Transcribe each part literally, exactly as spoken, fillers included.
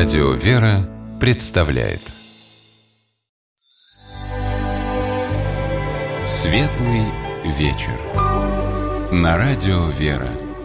Радио «Вера» представляет Светлый вечер на Радио «Вера».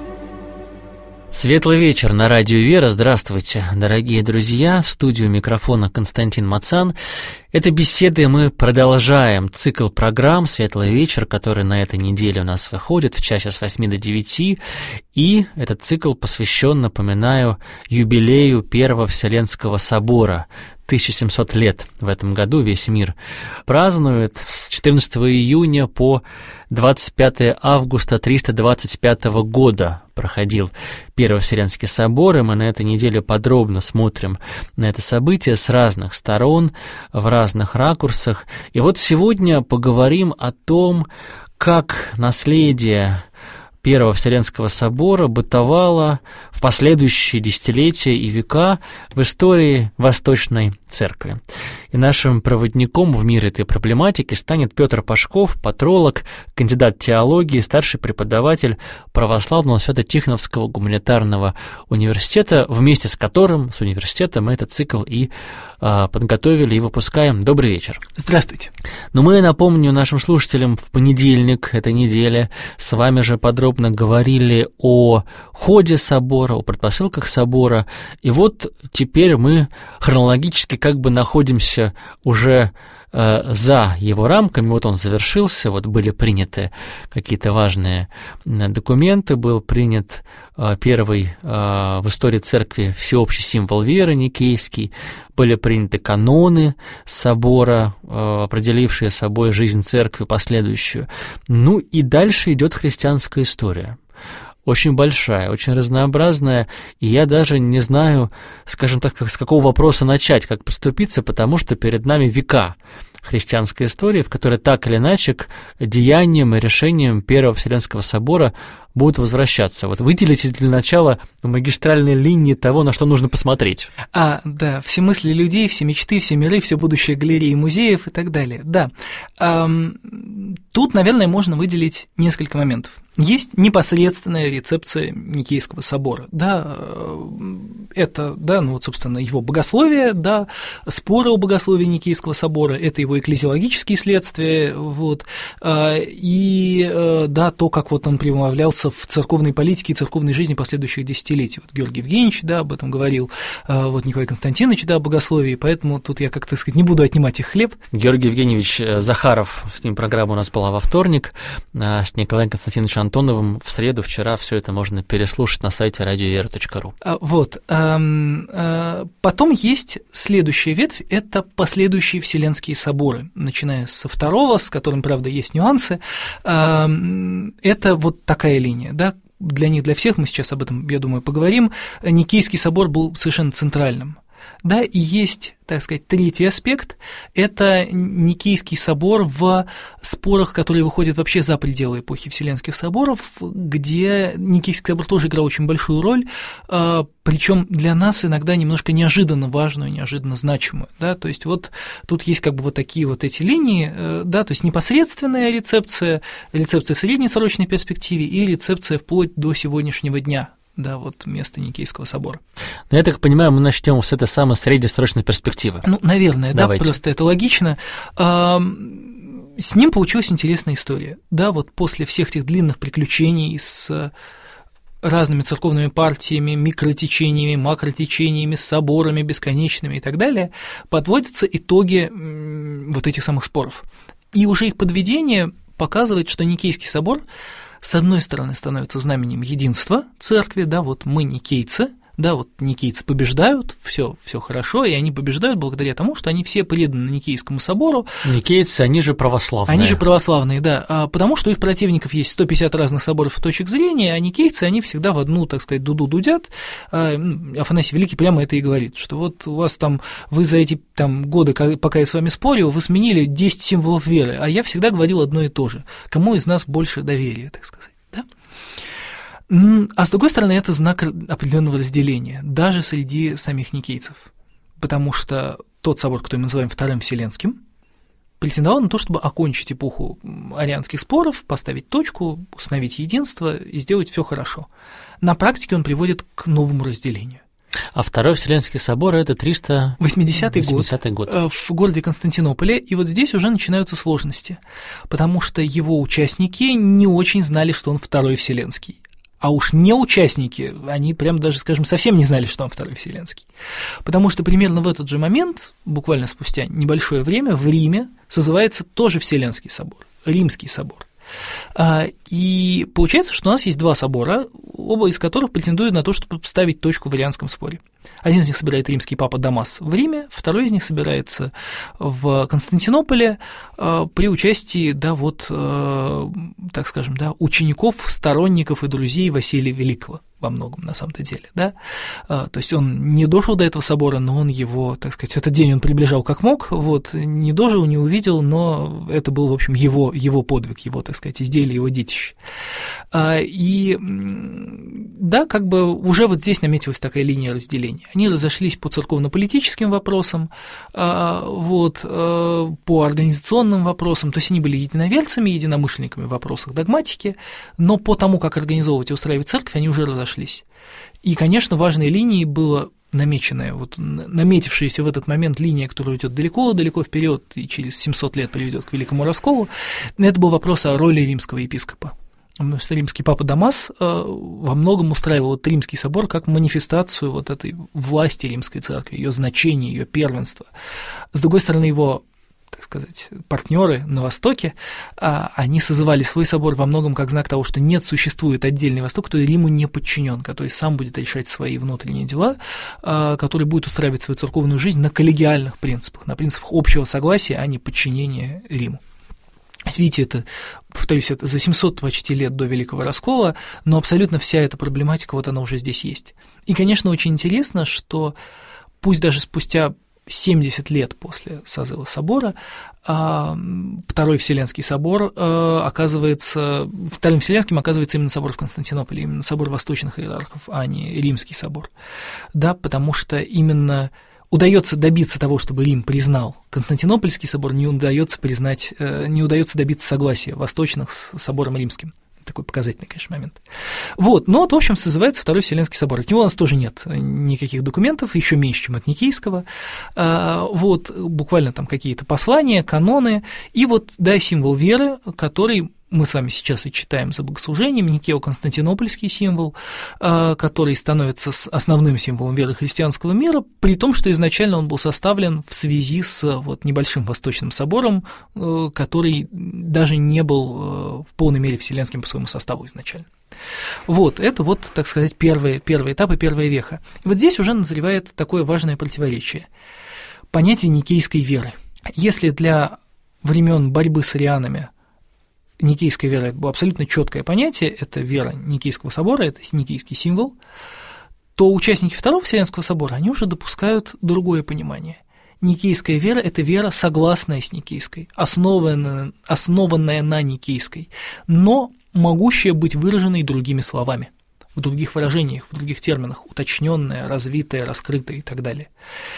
Светлый вечер на Радио «Вера». Здравствуйте, дорогие друзья. В студию микрофона Константин Мацан. Это беседы мы продолжаем цикл программ «Светлый вечер», который на этой неделе у нас выходит в часе с восьми до девяти. И этот цикл посвящен, напоминаю, юбилею Первого Вселенского собора. тысяча семьсот лет в этом году весь мир празднует. С четырнадцатого июня по двадцать пятого августа триста двадцать пятого года проходил Первый Вселенский собор, и мы на этой неделе подробно смотрим на это событие с разных сторон, в разных ракурсах. И вот сегодня поговорим о том, как наследие Первого Вселенского собора бытовало в последующие десятилетия и века в истории Восточной Церкви. И нашим проводником в мир этой проблематики станет Петр Пашков, патролог, кандидат теологии, старший преподаватель Православного Свято-Тихоновского гуманитарного университета, вместе с которым, с университетом, мы этот цикл и а, подготовили и выпускаем. Добрый вечер. Здравствуйте. Но мы, напомню нашим слушателям, в понедельник этой недели с вами же подробно говорили о ходе собора, о предпосылках собора, и вот теперь мы хронологически как бы находимся уже э, за его рамками. Вот он завершился, вот были приняты какие-то важные документы, был принят э, первый э, в истории церкви всеобщий символ веры никейский, были приняты каноны собора, э, определившие собой жизнь церкви последующую. Ну и дальше идет христианская история. Очень большая, очень разнообразная, и я даже не знаю, скажем так, с какого вопроса начать, как поступиться, потому что перед нами века христианской истории, в которой так или иначе к деяниям и решениям Первого Вселенского собора будут возвращаться. Вот выделите для начала магистральные линии того, на что нужно посмотреть. А, да, все мысли людей, все мечты, все миры, все будущее галереи музеев и так далее. Да, эм, тут, наверное, можно выделить несколько моментов. Есть непосредственная рецепция Никейского собора, да, это, да, ну вот, собственно, его богословие, да, споры о богословии Никейского собора, это его экклезиологические следствия, вот, и, да, то, как вот он проявлялся в церковной политике и церковной жизни последующих десятилетий. Вот Георгий Евгеньевич, да, об этом говорил, вот Николай Константинович, да, о богословии, поэтому тут я, как так сказать, не буду отнимать их хлеб. Георгий Евгеньевич Захаров, с ним программа у нас была во вторник, с Николаем Константиновичем Антоновым в среду, вчера, все это можно переслушать на сайте радио вера точка ру. Вот. Потом есть следующая ветвь, это последующие Вселенские соборы, начиная со второго, с которым, правда, есть нюансы. Это вот такая линия, да, для них, для всех, мы сейчас об этом, я думаю, поговорим. Никейский собор был совершенно центральным. Да, и есть, так сказать, третий аспект – это Никейский собор в спорах, которые выходят вообще за пределы эпохи Вселенских соборов, где Никейский собор тоже играл очень большую роль, причем для нас иногда немножко неожиданно важную, неожиданно значимую. Да, то есть вот тут есть как бы вот такие вот эти линии, да, то есть непосредственная рецепция, рецепция в среднесрочной перспективе и рецепция вплоть до сегодняшнего дня. Да, вот место Никейского собора. Но я так понимаю, мы начнем с этой самой среднесрочной перспективы. Ну, наверное, Давайте. Да, просто это логично. С ним получилась интересная история. Да, вот после всех этих длинных приключений с разными церковными партиями, микротечениями, макротечениями, соборами бесконечными и так далее, подводятся итоги вот этих самых споров. И уже их подведение показывает, что Никейский собор с одной стороны становится знаменем единства церкви, да, вот мы никейцы, да, вот никейцы побеждают, все, все хорошо, и они побеждают благодаря тому, что они все преданы Никейскому собору. Никейцы, они же православные. Они же православные, да, потому что у их противников есть сто пятьдесят разных соборов и точек зрения, а никейцы, они всегда в одну, так сказать, дуду дудят. Афанасий Великий прямо это и говорит, что вот у вас там, вы за эти там годы, пока я с вами спорил, вы сменили десять символов веры, а я всегда говорил одно и то же. Кому из нас больше доверия, так сказать, да? А с другой стороны, это знак определенного разделения, даже среди самих никейцев, потому что тот собор, который мы называем Вторым Вселенским, претендовал на то, чтобы окончить эпоху арианских споров, поставить точку, установить единство и сделать все хорошо. На практике он приводит к новому разделению. А Второй Вселенский собор – это триста восьмидесятый год, год в городе Константинополе, и вот здесь уже начинаются сложности, потому что его участники не очень знали, что он Второй Вселенский. А уж не участники, они прям даже, скажем, совсем не знали, что он Второй Вселенский. Потому что примерно в этот же момент, буквально спустя небольшое время, в Риме созывается тоже Вселенский собор, Римский собор. И получается, что у нас есть два собора, оба из которых претендуют на то, чтобы поставить точку в арианском споре. Один из них собирает римский папа Дамас в Риме, второй из них собирается в Константинополе при участии, да, вот, так скажем, да, учеников, сторонников и друзей Василия Великого во многом, на самом-то деле, да, то есть он не дошел до этого собора, но он его, так сказать, в этот день он приближал как мог, вот, не дожил, не увидел, но это был, в общем, его, его подвиг, его, так сказать, изделие, его детище. И, да, как бы уже вот здесь наметилась такая линия разделения. Они разошлись по церковно-политическим вопросам, вот, по организационным вопросам, то есть они были единоверцами, единомышленниками в вопросах догматики, но по тому, как организовывать и устраивать церковь, они уже разошлись. И, конечно, важной линией было намеченная, вот, наметившаяся в этот момент линия, которая идет далеко-далеко вперед и через семьсот лет приведет к Великому Расколу, это был вопрос о роли римского епископа. Потому что римский папа Дамас во многом устраивал вот Римский собор как манифестацию вот этой власти римской церкви, ее значения, ее первенства. С другой стороны, его, так сказать, партнеры на Востоке, они созывали свой собор во многом как знак того, что нет, существует отдельный Восток, который Риму не подчинен, который сам будет решать свои внутренние дела, который будет устраивать свою церковную жизнь на коллегиальных принципах, на принципах общего согласия, а не подчинения Риму. Видите, это, повторюсь, это за семьсот почти лет до Великого Раскола, но абсолютно вся эта проблематика, вот она уже здесь есть. И, конечно, очень интересно, что пусть даже спустя семьдесят лет после созыва собора Второй Вселенский собор оказывается, Вторым Вселенским оказывается именно собор в Константинополе, именно собор восточных иерархов, а не Римский собор, да, потому что именно удается добиться того, чтобы Рим признал Константинопольский собор, не удается признать, не удается добиться согласия восточных с собором римским. Такой показательный, конечно, момент. Вот, но вот, в общем, созывается Второй Вселенский собор. От него у нас тоже нет никаких документов, еще меньше, чем от Никейского. Вот, буквально там какие-то послания, каноны, и вот, да, символ веры, который мы с вами сейчас и читаем за богослужением, Никео-Константинопольский символ, который становится основным символом веры христианского мира, при том, что изначально он был составлен в связи с вот небольшим Восточным собором, который даже не был в полной мере вселенским по своему составу изначально. Вот, это вот, так сказать, первый, первый этап и первая веха. И вот здесь уже назревает такое важное противоречие. Понятие никейской веры. Если для времен борьбы с арианами никейская вера – это было абсолютно четкое понятие, это вера Никейского собора, это никейский символ, то участники Второго Вселенского собора, они уже допускают другое понимание. Никейская вера – это вера, согласная с Никейской, основанная, основанная на Никейской, но могущая быть выраженной другими словами, в других выражениях, в других терминах, уточненная, развитая, раскрытая и так далее.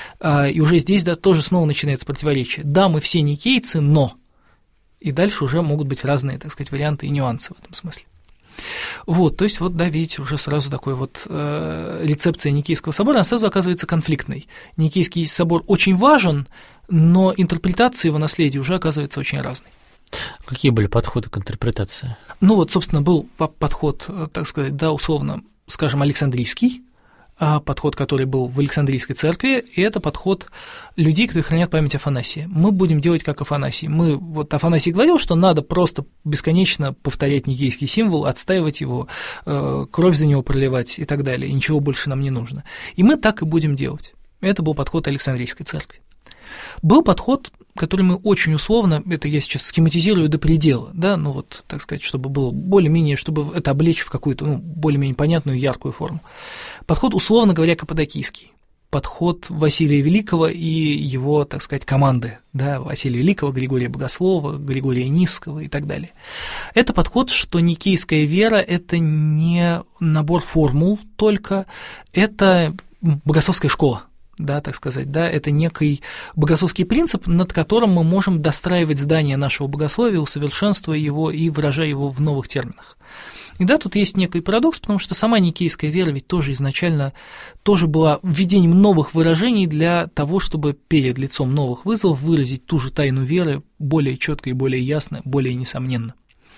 И уже здесь, да, тоже снова начинается противоречие. Да, мы все никейцы, но… И дальше уже могут быть разные, так сказать, варианты и нюансы в этом смысле. Вот, то есть, вот, да, видите, уже сразу такой вот э, рецепция Никейского собора, она сразу оказывается конфликтной. Никейский собор очень важен, но интерпретация его наследия уже оказывается очень разной. Какие были подходы к интерпретации? Ну, вот, собственно, был подход, так сказать, да, условно, скажем, Александрийский, подход, который был в Александрийской церкви, и это подход людей, которые хранят память Афанасия. Мы будем делать как Афанасий. Мы, вот Афанасий говорил, что надо просто бесконечно повторять никейский символ, отстаивать его, кровь за него проливать и так далее, и ничего больше нам не нужно. И мы так и будем делать. Это был подход Александрийской церкви. Был подход, который мы очень условно, это я сейчас схематизирую до предела, да, ну вот, так сказать, чтобы было более-менее, чтобы это облечь в какую-то, ну, более-менее понятную, яркую форму. Подход, условно говоря, каппадокийский. Подход Василия Великого и его, так сказать, команды, да, Василия Великого, Григория Богослова, Григория Нисского и так далее. Это подход, что никейская вера – это не набор формул только, это богословская школа. да, так сказать, да, это некий богословский принцип, над которым мы можем достраивать здание нашего богословия, усовершенствуя его и выражая его в новых терминах. И да, тут есть некий парадокс, потому что сама никейская вера ведь тоже изначально тоже была введением новых выражений для того, чтобы перед лицом новых вызовов выразить ту же тайну веры более четко и более ясно, более несомненно.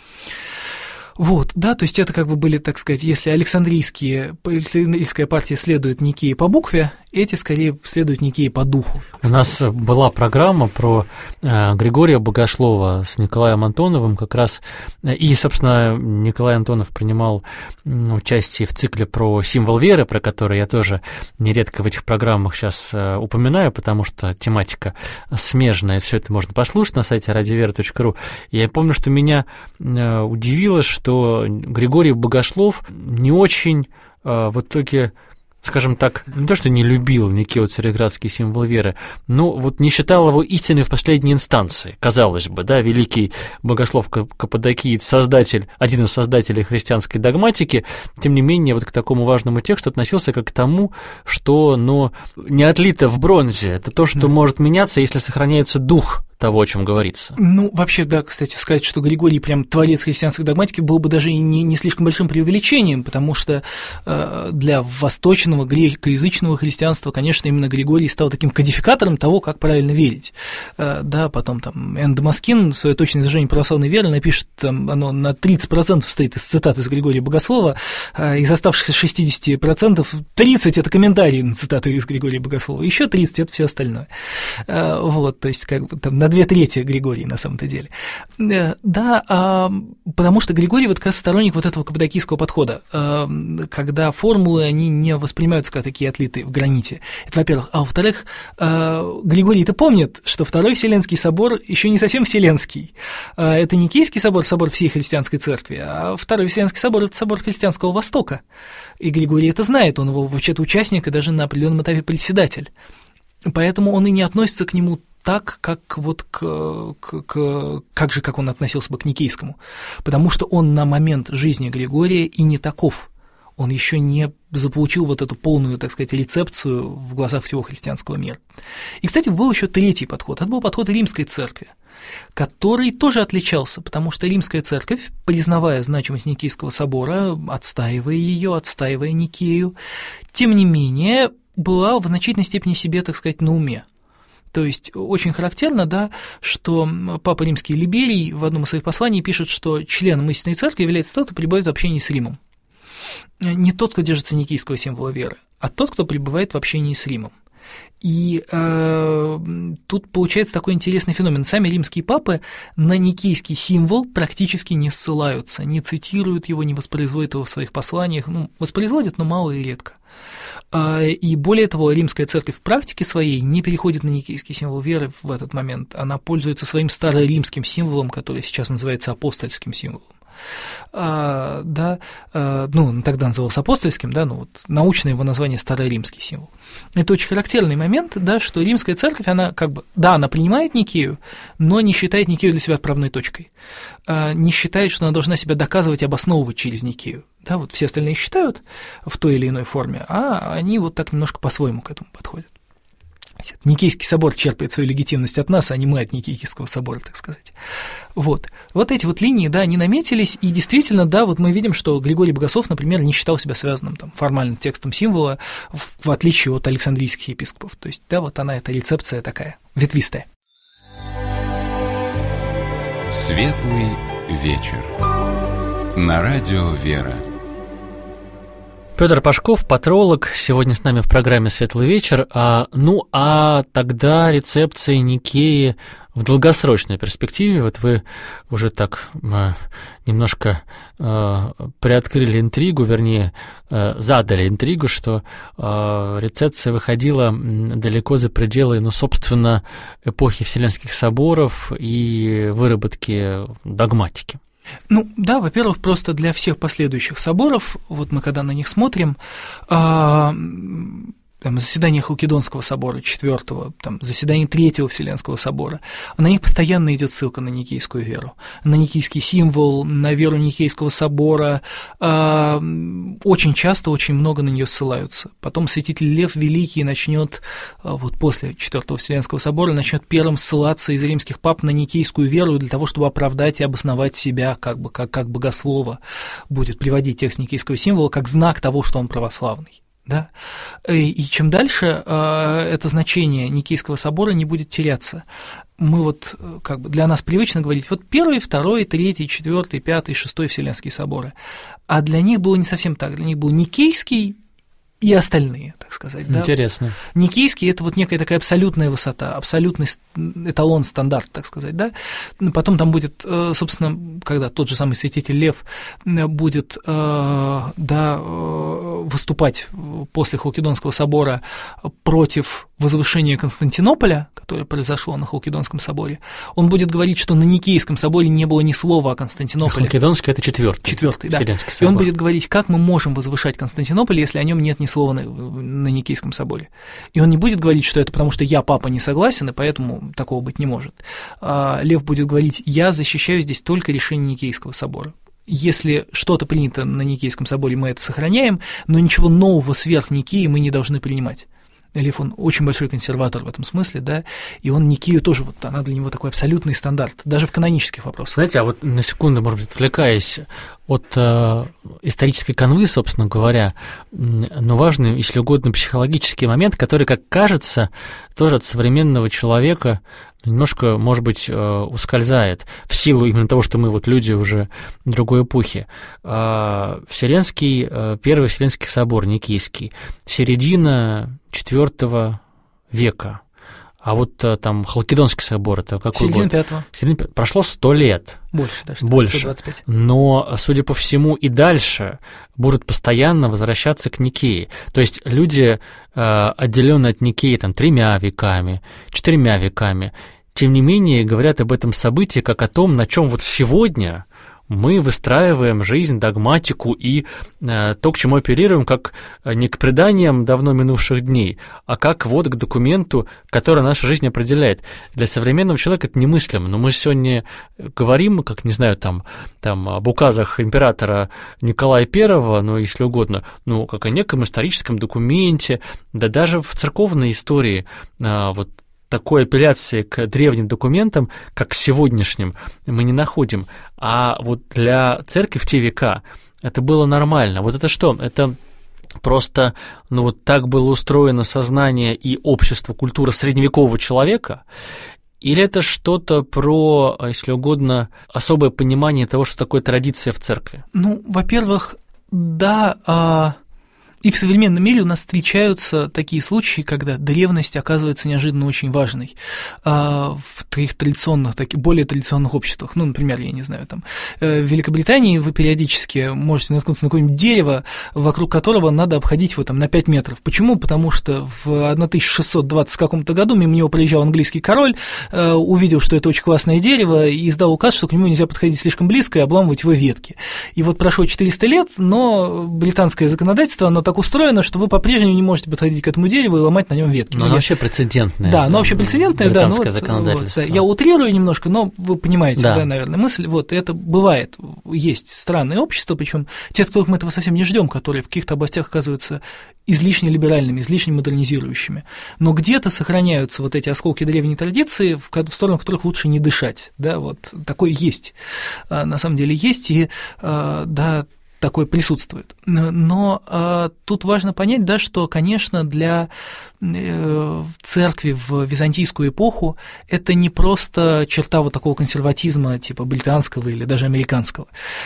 Вот, да, то есть это как бы были, так сказать, если Александрийские, Александрийская партия следует Никее по букве, эти скорее следуют Никее по духу. У нас была программа про э, Григория Богослова с Николаем Антоновым как раз, и, собственно, Николай Антонов принимал участие в цикле про символ веры, про который я тоже нередко в этих программах сейчас э, упоминаю, потому что тематика смежная, все это можно послушать на сайте радиовера точка ру. Я помню, что меня э, удивило, что что Григорий Богослов не очень э, в итоге, скажем так, не то, что не любил Никею цареградский символ веры, но вот не считал его истиной в последней инстанции, казалось бы, да, великий богослов Каппадокиец, создатель, один из создателей христианской догматики, тем не менее, вот к такому важному тексту относился как к тому, что, ну, не отлито в бронзе, это то, что да. может меняться, если сохраняется дух того, о чем говорится. Ну, вообще, да, кстати, сказать, что Григорий прям творец христианской догматики было бы даже и не, не слишком большим преувеличением, потому что э, для восточного грекоязычного христианства, конечно, именно Григорий стал таким кодификатором того, как правильно верить. Э, да, потом там Н. Дамаскин свое точное изложение православной веры напишет, там, оно на тридцать процентов состоит из цитат из Григория Богослова, э, из оставшихся шестьдесят процентов тридцать это комментарии на цитаты из Григория Богослова, еще тридцать это все остальное. Э, вот, то есть, как бы там на две трети Григорий на самом-то деле. Да, а, потому что Григорий вот как раз сторонник вот этого каппадокийского подхода, а, когда формулы, они не воспринимаются как такие отлитые в граните. Это, во-первых. А во-вторых, а, Григорий-то помнит, что Второй Вселенский собор еще не совсем Вселенский. А, это Никейский собор, собор всей христианской церкви, а Второй Вселенский собор – это собор христианского Востока. И Григорий это знает, он его вообще-то участник и даже на определенном этапе председатель. Поэтому он и не относится к нему так, как вот к, к, к как же, как он относился бы к Никейскому, потому что он на момент жизни Григория и не таков, он еще не заполучил вот эту полную, так сказать, рецепцию в глазах всего христианского мира. И, кстати, был еще третий подход, это был подход Римской церкви, который тоже отличался, потому что Римская церковь, признавая значимость Никейского собора, отстаивая ее, отстаивая Никею, тем не менее была в значительной степени себе, так сказать, на уме. То есть очень характерно, да, что Папа Римский Либерий в одном из своих посланий пишет, что членом истинной церкви является тот, кто пребывает в общении с Римом. Не тот, кто держится никейского символа веры, а тот, кто пребывает в общении с Римом. И э, тут получается такой интересный феномен. Сами римские папы на никейский символ практически не ссылаются, не цитируют его, не воспроизводят его в своих посланиях. Ну, воспроизводят, но мало и редко. И более того, римская церковь в практике своей не переходит на никейский символ веры в этот момент. Она пользуется своим староримским символом, который сейчас называется апостольским символом. А, да, а, ну, тогда назывался апостольским, да, ну, вот научное его название староримский символ. Это очень характерный момент, да, что римская церковь, она как бы, да, она принимает Никею, но не считает Никею для себя отправной точкой, а, не считает, что она должна себя доказывать и обосновывать через Никею. Да, вот все остальные считают в той или иной форме, а они вот так немножко по-своему к этому подходят. Никейский собор черпает свою легитимность от нас, а не мы от Никейского собора, так сказать. Вот. Вот эти вот линии, да, они наметились, и действительно, да, вот мы видим, что Григорий Богослов, например, не считал себя связанным там формальным текстом символа, в, в отличие от александрийских епископов. То есть, да, вот она, эта рецепция такая, ветвистая. Светлый вечер. На радио «Вера». Петр Пашков, патролог, сегодня с нами в программе «Светлый вечер». А, ну, а тогда рецепции Никеи в долгосрочной перспективе, вот вы уже так а, немножко а, приоткрыли интригу, вернее, а, задали интригу, что а, рецепция выходила далеко за пределы, ну, собственно, эпохи Вселенских соборов и выработки догматики. Ну да, во-первых, просто для всех последующих соборов, вот мы когда на них смотрим, там, заседания Халкидонского собора четвёртого, там, заседания Третьего Вселенского собора, на них постоянно идет ссылка на никейскую веру, на никейский символ, на веру Никейского собора, очень часто, очень много на нее ссылаются. Потом святитель Лев Великий начнет, вот после Четвёртого Вселенского собора, начнет первым ссылаться из римских пап на никейскую веру для того, чтобы оправдать и обосновать себя как бы как, как богослова, будет приводить текст никейского символа как знак того, что он православный. Да? И чем дальше это значение Никейского собора не будет теряться. Мы вот, как бы для нас привычно говорить, вот первый, второй, третий, четвертый, пятый, шестой Вселенские соборы. А для них было не совсем так. Для них был Никейский и остальные, так сказать. Интересно. Да? Никейский – это вот некая такая абсолютная высота, абсолютный эталон, стандарт, так сказать. Да? Потом там будет, собственно, когда тот же самый святитель Лев будет да, выступать после Халкидонского собора против возвышения Константинополя, которое произошло на Халкидонском соборе, он будет говорить, что на Никейском соборе не было ни слова о Константинополе. Халкидонский – это четвертый. Четвертый, да. И он будет говорить, как мы можем возвышать Константинополь, если о нем нет ни слова на, на Никейском соборе. И он не будет говорить, что это потому, что я, папа, не согласен, и поэтому такого быть не может. А Лев будет говорить, я защищаю здесь только решение Никейского собора. Если что-то принято на Никейском соборе, мы это сохраняем, но ничего нового сверх Никеи мы не должны принимать. Лев, он очень большой консерватор в этом смысле, да, и он Никею тоже, вот она для него такой абсолютный стандарт, даже в канонических вопросах. Знаете, а вот на секунду, может быть, отвлекаясь от э, исторической канвы, собственно говоря, но важный, если угодно, психологический момент, который, как кажется, тоже от современного человека немножко, может быть, ускользает в силу именно того, что мы вот люди уже другой эпохи. Вселенский, Первый Вселенский собор Никейский, середина четвёртого века. А вот там Халкидонский собор, это какой середина год? пятого. Середина пятого. Прошло сто лет. Больше даже. Больше. сто двадцать пять. Но, судя по всему, и дальше будут постоянно возвращаться к Никее. То есть люди, отделенные от Никеи там, тремя веками, четырьмя веками, тем не менее говорят об этом событии как о том, на чем вот сегодня мы выстраиваем жизнь, догматику и э, то, к чему оперируем, как не к преданиям давно минувших дней, а как вот к документу, который нашу жизнь определяет. Для современного человека это немыслимо, но мы сегодня говорим, как, не знаю, там, там об указах императора Николая Первого, ну, если угодно, ну, как о неком историческом документе, да даже в церковной истории э, вот такой апелляции к древним документам, как к сегодняшним, мы не находим. А вот для церкви в те века это было нормально. Вот это что? Это просто, ну вот так было устроено сознание и общество, культура средневекового человека? Или это что-то про, если угодно, особое понимание того, что такое традиция в церкви? Ну, во-первых, да, а... И в современном мире у нас встречаются такие случаи, когда древность оказывается неожиданно очень важной в таких традиционных, таких более традиционных обществах. Ну, например, я не знаю, там, в Великобритании вы периодически можете наткнуться на какое-нибудь дерево, вокруг которого надо обходить его там на пять метров. Почему? Потому что в тысяча шестьсот двадцатом каком-то году мимо него проезжал английский король, увидел, что это очень классное дерево, и издал указ, что к нему нельзя подходить слишком близко и обламывать его ветки. И вот прошло четыреста лет, но британское законодательство, оно так устроено, что вы по-прежнему не можете подходить к этому дереву и ломать на нем ветки. Но ну, оно я... вообще прецедентное. Да, оно вообще прецедентное, да. Ну, вот, законодательство. Вот, да, я утрирую немножко, но вы понимаете, да, да, наверное, мысль. Вот, это бывает. Есть странные общества, причем те, от которых мы этого совсем не ждем, которые в каких-то областях оказываются излишне либеральными, излишне модернизирующими. Но где-то сохраняются вот эти осколки древней традиции, в сторону которых лучше не дышать. Да, вот такое есть. На самом деле есть, и да, такое присутствует. Но э, тут важно понять, да, что, конечно, для э, церкви в византийскую эпоху это не просто черта вот такого консерватизма типа британского или даже американского,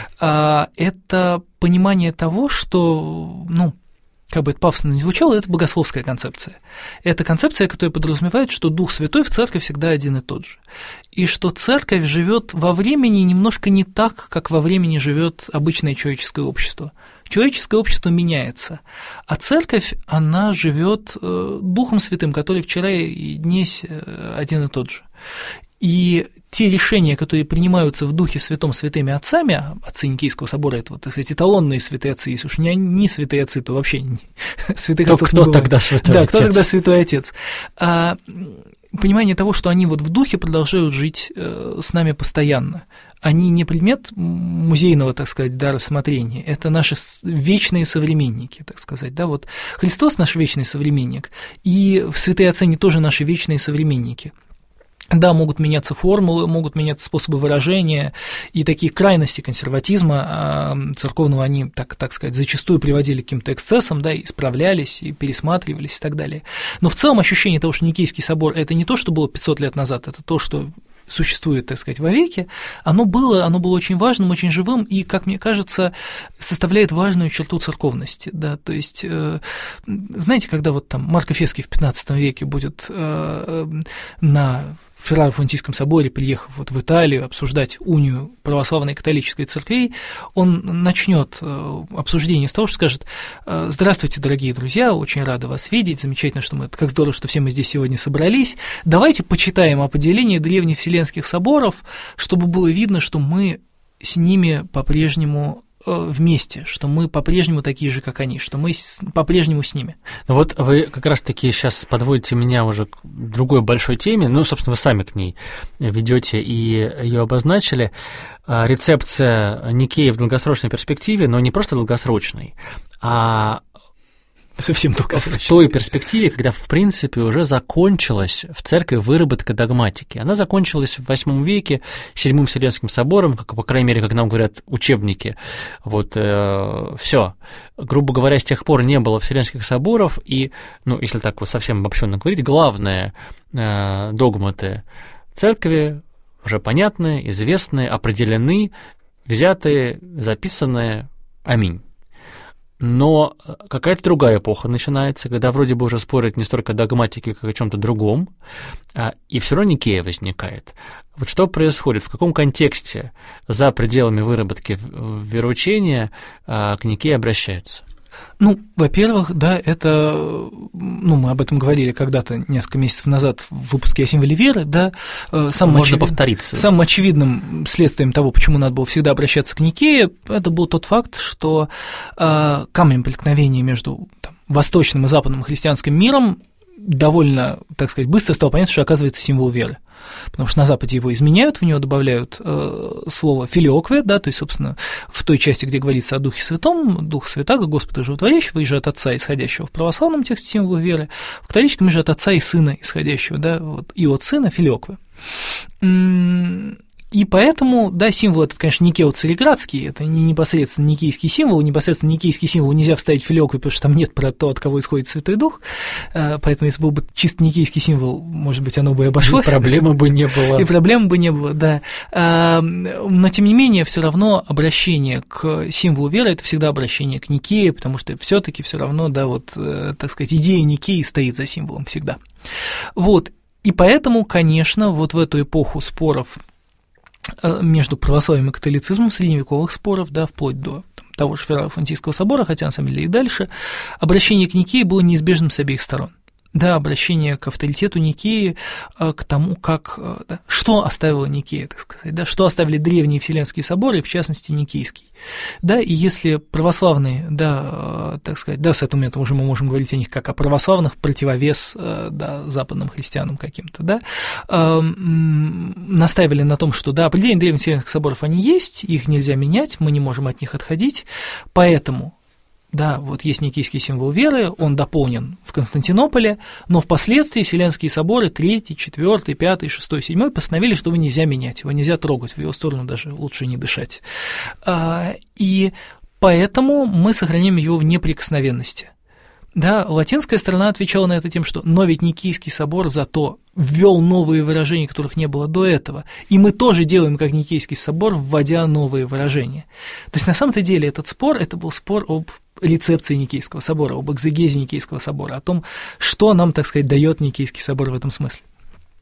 а это понимание того, что, ну, как бы это пафосно не звучало, это богословская концепция. Это концепция, которая подразумевает, что Дух Святой в церкви всегда один и тот же. И что церковь живет во времени немножко не так, как во времени живет обычное человеческое общество. Человеческое общество меняется, а церковь, она живет Духом Святым, который вчера и днесь один и тот же. И те решения, которые принимаются в Духе Святом святыми отцами, отцы Никейского собора, это, вот, так сказать, эталонные святые отцы, если уж не, не святые отцы, то вообще не, святых то отцов кто не бывает. Тогда святой да, отец? кто тогда святой отец? А, понимание того, что они вот в Духе продолжают жить э, с нами постоянно. Они не предмет музейного, так сказать, да, рассмотрения, это наши вечные современники, так сказать, да, вот Христос наш вечный современник, и святые отцы они тоже наши вечные современники. Да, могут меняться формулы, могут меняться способы выражения, и такие крайности консерватизма церковного они, так, так сказать, зачастую приводили к каким-то эксцессам, да, исправлялись, и пересматривались и так далее. Но в целом ощущение того, что Никейский собор – это не то, что было пятьсот лет назад, это то, что существует, так сказать, вовеки, оно было, оно было очень важным, очень живым и, как мне кажется, составляет важную черту церковности, да, то есть, э, знаете, когда вот там Марк Эфесский в пятнадцатом веке будет э, на Ферраро-Фонтийском соборе, приехав вот в Италию обсуждать унию православной и католической церквей, он начнет обсуждение с того, что скажет: «Здравствуйте, дорогие друзья, очень рада вас видеть, замечательно, что мы, как здорово, что все мы здесь сегодня собрались. Давайте почитаем о поделении древних вселенских соборов, чтобы было видно, что мы с ними по-прежнему вместе, что мы по-прежнему такие же, как они, что мы по-прежнему с ними». Вот вы как раз-таки сейчас подводите меня уже к другой большой теме, ну, собственно, вы сами к ней ведете и ее обозначили. Рецепция Никеи в долгосрочной перспективе, но не просто долгосрочной, а совсем в той перспективе, когда, в принципе, уже закончилась в церкви выработка догматики. Она закончилась в восьмом веке Седьмым Вселенским собором, как, по крайней мере, как нам говорят учебники. Вот, э, все. Грубо говоря, с тех пор не было Вселенских соборов, и, ну, если так вот совсем обобщенно говорить, главные э, догматы церкви уже понятны, известны, определены, взяты, записаны. Аминь. Но какая-то другая эпоха начинается, когда вроде бы уже спорят не столько о догматике, как о чем-то другом, и все равно Никея возникает. Вот что происходит, в каком контексте за пределами выработки вероучения к Никее обращаются? Ну, во-первых, да, это, ну, мы об этом говорили когда-то несколько месяцев назад в выпуске о символе веры, да, самым, Можно очевид... повториться. Самым очевидным следствием того, почему надо было всегда обращаться к Никее, это был тот факт, что э, камнем преткновения между там, восточным и западным христианским миром довольно, так сказать, быстро стало понятно, что оказывается символ веры. Потому что на Западе его изменяют, в него добавляют э, слово «филиокве», да, то есть, собственно, в той части, где говорится о Духе Святом, Дух Святаго, Господа Животворящего, и же от Отца, исходящего в православном тексте символа веры, в католическом же от Отца и Сына, исходящего, да, вот, и от Сына филиокве. И поэтому, да, символ этот, конечно, никео-цареградский, это не непосредственно никейский символ, непосредственно никейский символ нельзя вставить в филиокве, потому что там нет про то, от кого исходит Святой Дух, поэтому если был бы чисто никейский символ, может быть, оно бы и обошлось. И проблемы бы не было. И проблем бы не было, да. Но, тем не менее, все равно обращение к символу веры – это всегда обращение к Никее, потому что все таки все равно, да, вот, так сказать, идея Никеи стоит за символом всегда. Вот, и поэтому, конечно, вот в эту эпоху споров между православием и католицизмом, средневековых споров, да, вплоть до там, того же Ферраро-Фонтийского собора, хотя на самом деле и дальше, обращение к Никее было неизбежным с обеих сторон. Да, обращение к авторитету Никеи, к тому, как, да, что оставила Никея, так сказать, да, что оставили древние Вселенские соборы, в частности, Никейский. Да, и если православные, да, так сказать, да, с этого момента уже мы можем говорить о них как о православных, противовес, да, западным христианам каким-то, да, настаивали на том, что, да, определение древних Вселенских соборов они есть, их нельзя менять, мы не можем от них отходить, поэтому... Да, вот есть никейский символ веры, он дополнен в Константинополе, но впоследствии Вселенские соборы третий, четвёртый, пятый, шестой, седьмой постановили, что его нельзя менять, его нельзя трогать, в его сторону даже лучше не дышать. И поэтому мы сохраняем его в неприкосновенности. Да, латинская сторона отвечала на это тем, что «но ведь Никейский собор зато ввел новые выражения, которых не было до этого, и мы тоже делаем, как Никейский собор, вводя новые выражения». То есть, на самом-то деле, этот спор, это был спор об рецепции Никейского собора, об экзегезе Никейского собора, о том, что нам, так сказать, дает Никейский собор в этом смысле.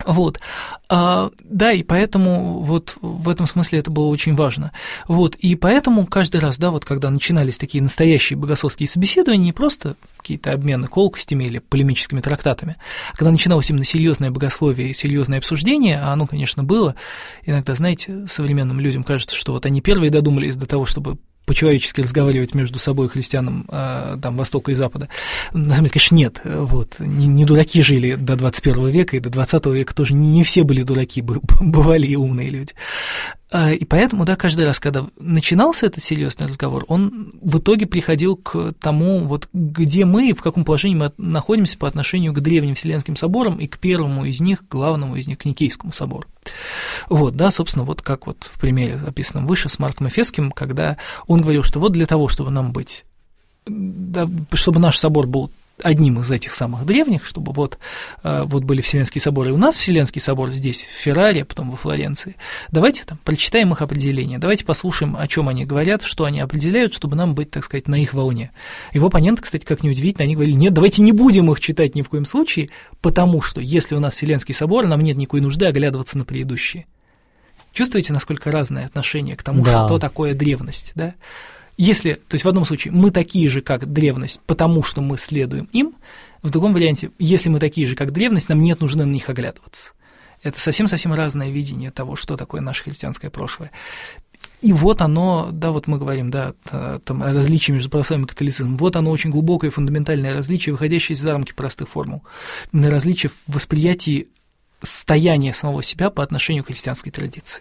Вот, а, да, и поэтому вот в этом смысле это было очень важно. Вот, и поэтому каждый раз, да, вот когда начинались такие настоящие богословские собеседования, не просто какие-то обмены колкостями или полемическими трактатами, а когда начиналось именно серьезное богословие и серьезное обсуждение, а оно, конечно, было, иногда, знаете, современным людям кажется, что вот они первые додумались до того, чтобы по-человечески разговаривать между собой христианам там, Востока и Запада. На самом деле, конечно, нет. Вот. Не, не дураки жили до двадцать первого века, и до двадцатого века тоже не, не все были дураки, бывали и умные люди. И поэтому, да, каждый раз, когда начинался этот серьезный разговор, он в итоге приходил к тому, вот, где мы, в каком положении мы находимся по отношению к древним Вселенским соборам и к первому из них, главному из них, к Никейскому собору. Вот, да, собственно, вот как вот в примере, описанном выше, с Марком Эфесским, когда он говорил, что вот для того, чтобы нам быть, да, чтобы наш собор был одним из этих самых древних, чтобы вот, вот были Вселенские соборы, и у нас Вселенский собор здесь, в Ферраре, потом во Флоренции, давайте там прочитаем их определения, давайте послушаем, о чем они говорят, что они определяют, чтобы нам быть, так сказать, на их волне. Его оппоненты, кстати, как ни удивительно, они говорили, нет, давайте не будем их читать ни в коем случае, потому что если у нас Вселенский собор, нам нет никакой нужды оглядываться на предыдущие. Чувствуете, насколько разное отношение к тому, да. Что такое древность, да? Если, то есть в одном случае мы такие же, как древность, потому что мы следуем им, в другом варианте, если мы такие же, как древность, нам нет нужды на них оглядываться. Это совсем-совсем разное видение того, что такое наше христианское прошлое. И вот оно, да, вот мы говорим, да, там различие между православием и католицизмом, вот оно очень глубокое фундаментальное различие, выходящее за рамки простых формул, различие в восприятии состояния самого себя по отношению к христианской традиции.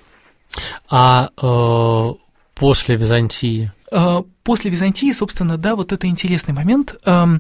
А э... После Византии? После Византии, собственно, да, вот это интересный момент.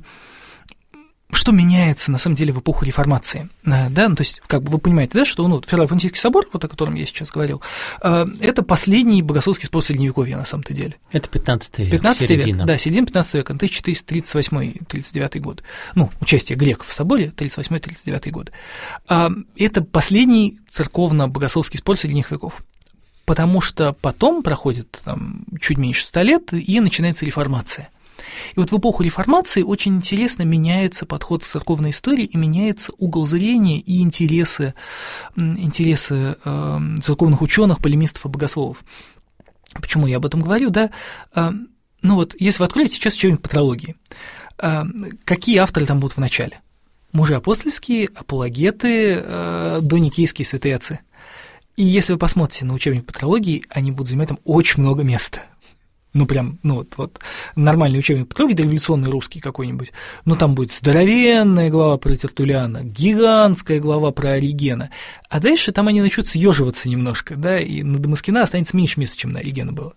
Что меняется, на самом деле, в эпоху Реформации? Да, ну, то есть, как бы вы понимаете, да, что ну, Ферраро-Фонтийский собор, вот о котором я сейчас говорил, это последний богословский спор Средневековья, на самом-то деле. Это пятнадцатый век, пятнадцатый середина. Век, да, середина пятнадцатого века, тысяча четыреста тридцать восьмой — тридцать девятый год. Ну, участие греков в соборе, тридцать восьмой — тридцать девятый год. Это последний церковно-богословский спор средних веков. Потому что потом проходит там, чуть меньше ста лет, и начинается реформация. И вот в эпоху реформации очень интересно меняется подход к церковной истории, и меняется угол зрения и интересы, интересы э, церковных ученых, полемистов и богословов. Почему я об этом говорю? Да? Э, ну вот, если вы откроете сейчас учебник патрологии, э, какие авторы там будут в начале? Мужи апостольские, апологеты, э, доникейские святые отцы. И если вы посмотрите на учебник патрологии, они будут занимать там очень много места. Ну, прям, ну, вот, вот нормальный учебник патрологии, дореволюционный русский какой-нибудь, но там будет здоровенная глава про Тертуллиана, гигантская глава про Оригена, а дальше там они начнут съеживаться немножко, да, и на Дамаскина останется меньше места, чем на Оригена было.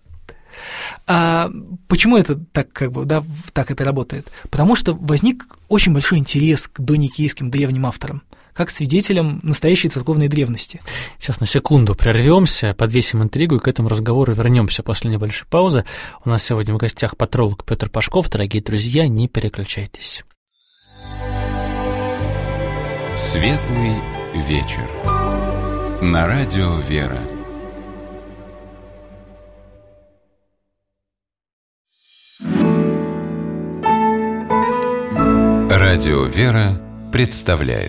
А почему это так, как бы, да, так это работает? Потому что возник очень большой интерес к доникейским древним авторам, как свидетелям настоящей церковной древности. Сейчас на секунду прервемся, подвесим интригу и к этому разговору вернемся после небольшой паузы. У нас сегодня в гостях патролог Петр Пашков. Дорогие друзья, не переключайтесь. Светлый вечер. На радио «Вера». Радио «Вера» представляет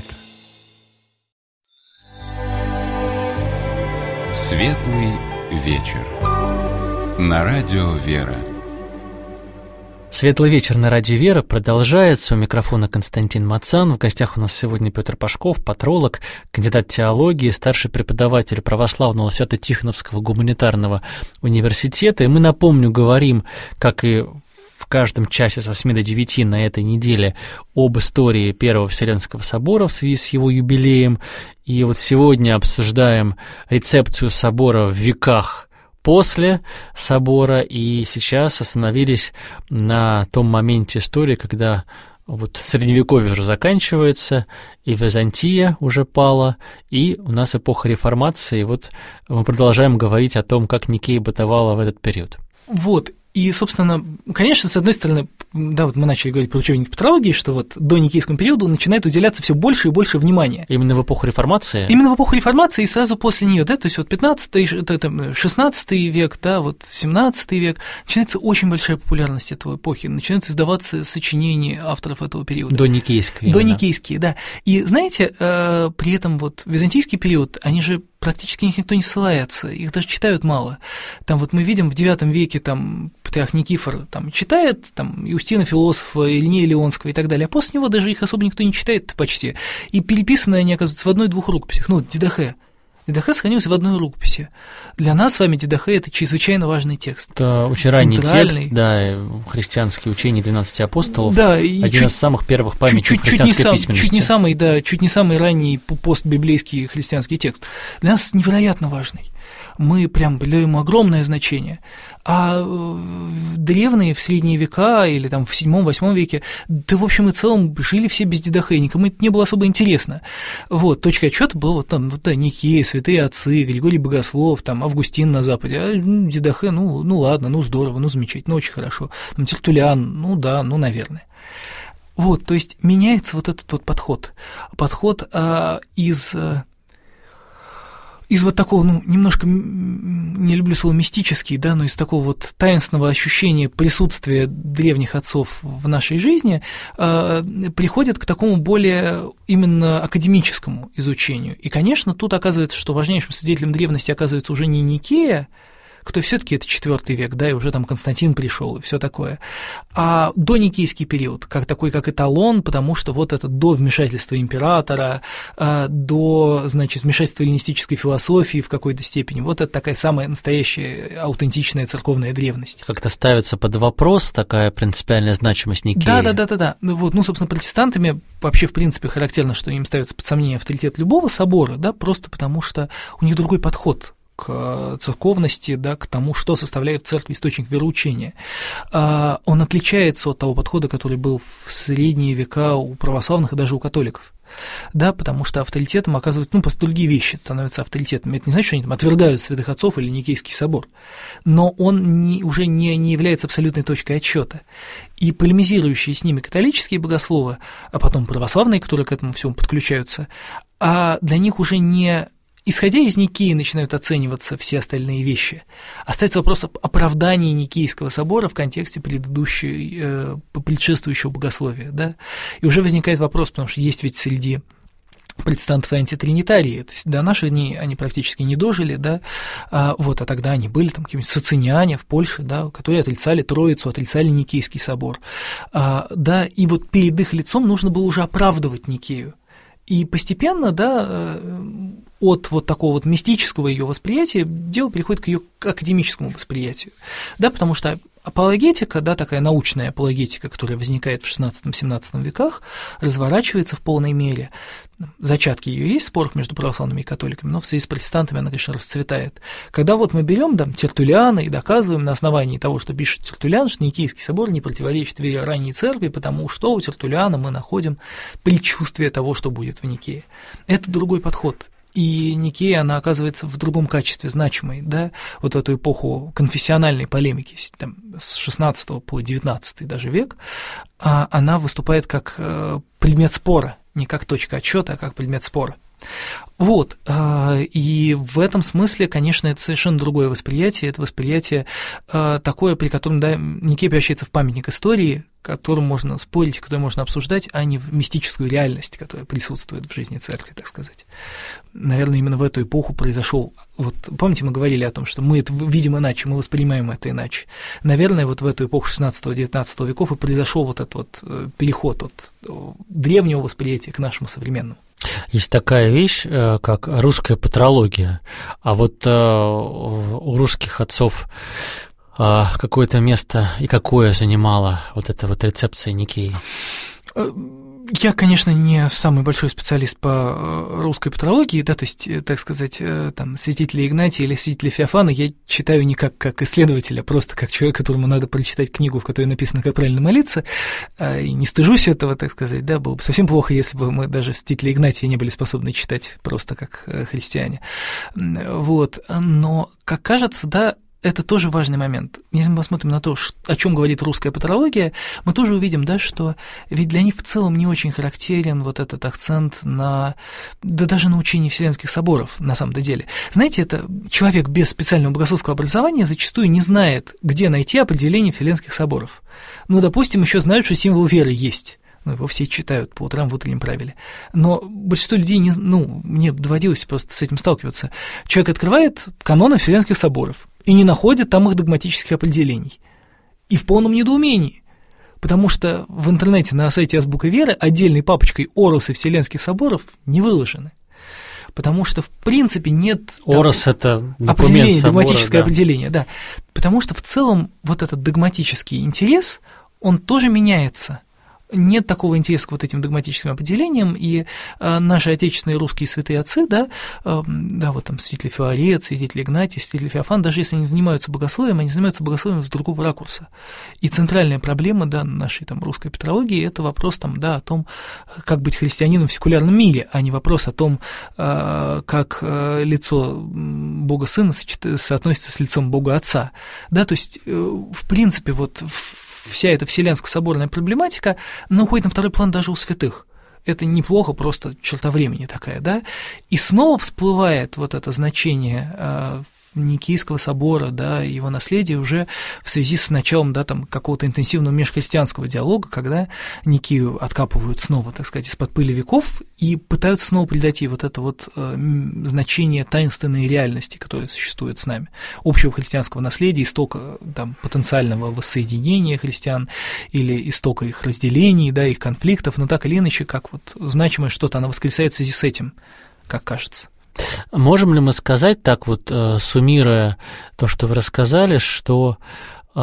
Светлый вечер. На радио «Вера». Светлый вечер на радио «Вера» продолжается. У микрофона Константин Мацан. В гостях у нас сегодня Петр Пашков, патролог, кандидат теологии, старший преподаватель Православного Свято-Тихоновского гуманитарного университета. И мы, напомню, говорим, как и в каждом часе с восьми до девяти на этой неделе об истории Первого Вселенского собора в связи с его юбилеем. И вот сегодня обсуждаем рецепцию собора в веках после собора, и сейчас остановились на том моменте истории, когда вот Средневековье уже заканчивается, и Византия уже пала, и у нас эпоха реформации, и вот мы продолжаем говорить о том, как Никея бытовала в этот период. Вот. И, собственно, конечно, с одной стороны, да, вот мы начали говорить про учебник патрологии, что вот до Никейского периода начинает уделяться все больше и больше внимания. Именно в эпоху реформации? Именно в эпоху реформации и сразу после нее, да, то есть вот пятнадцатый, шестнадцатый век, да, вот семнадцатый век, начинается очень большая популярность этого эпохи, начинают издаваться сочинения авторов этого периода. До Никейского. До Никейские, да. И знаете, при этом вот византийский период, они же практически на них никто не ссылается, их даже читают мало. Там вот мы видим в девятом веке там патриарх Никифор там читает, там Иустина Философа, Иринея Леонского и так далее, а после него даже их особо никто не читает почти. И переписаны они, оказывается, в одной-двух рукописях. Ну, Дидахе. Дидахе сохранился в одной рукописи. Для нас с вами Дидахе – это чрезвычайно важный текст. Это очень ранний текст, да, христианские учения двенадцати апостолов, да, один чуть, из самых первых памятников чуть, чуть, христианской чуть письменности. Чуть не самый, да, чуть не самый ранний постбиблейский христианский текст. Для нас невероятно важный. Мы прям даем ему огромное значение. А древние в средние века или там в седьмом-восьмом веке, да, в общем и целом, жили все без Дидахе, никому это не было особо интересно. Вот, точка отсчета была вот там, вот, да, Никея, святые отцы, Григорий Богослов, там, Августин на Западе, а Дидахе, ну, ну ладно, ну здорово, ну замечательно, ну очень хорошо. Там Тертуллиан, ну да, ну, наверное. Вот, то есть меняется вот этот вот подход. Подход а, из... из вот такого, ну, немножко, не люблю слово мистический, да, но из такого вот таинственного ощущения присутствия древних отцов в нашей жизни э, приходит к такому более именно академическому изучению. И, конечно, тут оказывается, что важнейшим свидетелем древности оказывается уже не Никея, кто все-таки это четвёртый век, да, и уже там Константин пришел и все такое, а доникейский период, как такой, как эталон, потому что вот это до вмешательства императора, до, значит, вмешательства эллинистической философии в какой-то степени, вот это такая самая настоящая аутентичная церковная древность. Как-то ставится под вопрос такая принципиальная значимость Никеи. Да, да, да, да, да. Вот, ну, собственно, протестантами вообще, в принципе, характерно, что им ставится под сомнение авторитет любого собора, да, просто потому что у них другой подход к церковности, да, к тому, что составляет в церкви источник вероучения. Он отличается от того подхода, который был в средние века у православных и даже у католиков. Да, потому что авторитетом оказываются, ну, просто другие вещи становятся авторитетами. Это не значит, что они там отвергают святых отцов или Никейский собор, но он не, уже не, не является абсолютной точкой отсчета. И полемизирующие с ними католические богословы, а потом православные, которые к этому всему подключаются, а для них уже не... Исходя из Никеи начинают оцениваться все остальные вещи. Остается вопрос об оправдании Никейского собора в контексте предыдущей, э, предшествующего богословия. Да? И уже возникает вопрос, потому что есть ведь среди протестантов и антитринитарии, то есть до наших дней они практически не дожили, да, а, вот, а тогда они были там какие-нибудь социниане в Польше, да, которые отрицали Троицу, отрицали Никейский собор, а, да, и вот перед их лицом нужно было уже оправдывать Никею. И постепенно, да, от вот такого вот мистического ее восприятия дело переходит к ее академическому восприятию, да, потому что апологетика, да, такая научная апологетика, которая возникает в шестнадцатом-семнадцатом веках, разворачивается в полной мере. Зачатки ее есть в спорах между православными и католиками, но в связи с протестантами она, конечно, расцветает. Когда вот мы берем там Тертуллиана и доказываем на основании того, что пишет Тертуллиан, что Никейский собор не противоречит вере ранней церкви, потому что у Тертуллиана мы находим предчувствие того, что будет в Никее. Это другой подход. И Никея, она оказывается в другом качестве значимой, да, вот в эту эпоху конфессиональной полемики, там, с шестнадцатого по девятнадцатый даже век, она выступает как предмет спора, не как точка отсчета, а как предмет спора. Вот, и в этом смысле, конечно, это совершенно другое восприятие, это восприятие такое, при котором, да, Никея превращается в памятник истории, которым можно спорить, который можно обсуждать, а не в мистическую реальность, которая присутствует в жизни церкви, так сказать. Наверное, именно в эту эпоху произошел. Вот помните, мы говорили о том, что мы это видим иначе, мы воспринимаем это иначе. Наверное, вот в эту эпоху шестнадцатого-девятнадцатого веков и произошел вот этот вот переход от древнего восприятия к нашему современному. Есть такая вещь, как русская патрология, а вот у русских отцов какое-то место и какое занимала вот эта вот рецепция Никеи? Я, конечно, не самый большой специалист по русской патрологии, да, то есть, так сказать, там, святителя Игнатия или святителя Феофана я читаю не как, как исследователь, а просто как человек, которому надо прочитать книгу, в которой написано, как правильно молиться, и не стыжусь этого, так сказать, да, было бы совсем плохо, если бы мы даже святителя Игнатия не были способны читать просто как христиане, вот, но, как кажется, да, это тоже важный момент. Если мы посмотрим на то, о чем говорит русская патрология, мы тоже увидим, да, что ведь для них в целом не очень характерен вот этот акцент на, да даже на учении Вселенских соборов, на самом-то деле. Знаете, это человек без специального богословского образования зачастую не знает, где найти определение Вселенских соборов. Ну, допустим, еще знают, что символ веры есть. Ну, его все читают по утрам в утреннем правиле. Но большинство людей, не, ну, мне доводилось просто с этим сталкиваться. Человек открывает каноны Вселенских соборов и не находит там их догматических определений. И в полном недоумении. Потому что в интернете на сайте Азбука Веры отдельной папочкой Оросы Вселенских соборов не выложены. Потому что, в принципе, нет Орос там, это определения, собора, догматическое да. определение, да. Потому что в целом вот этот догматический интерес, он тоже меняется. Нет такого интереса к вот этим догматическим определениям, и э, наши отечественные русские святые отцы, да, э, да, вот там святитель Филарет, святитель Игнатий, святитель Феофан, даже если они занимаются богословием, они занимаются богословием с другого ракурса. И центральная проблема, да, нашей там русской патрологии – это вопрос там, да, о том, как быть христианином в секулярном мире, а не вопрос о том, э, как э, лицо Бога Сына соотносится с лицом Бога Отца. Да, то есть, э, в принципе, вот в вся эта вселенско-соборная проблематика, она уходит на второй план даже у святых. Это неплохо, просто черта времени такая, да? И снова всплывает вот это значение э, Никейского собора, да, его наследие уже в связи с началом, да, там, какого-то интенсивного межхристианского диалога, когда Никею откапывают снова, так сказать, из-под пыли веков и пытаются снова придать ей вот это вот э, значение таинственной реальности, которая существует с нами, общего христианского наследия, истока там, потенциального воссоединения христиан или истока их разделений, да, их конфликтов, но так или иначе, как вот значимое что-то, оно воскресает в связи с этим, как кажется. Можем ли мы сказать, так вот, суммируя то, что вы рассказали, что э,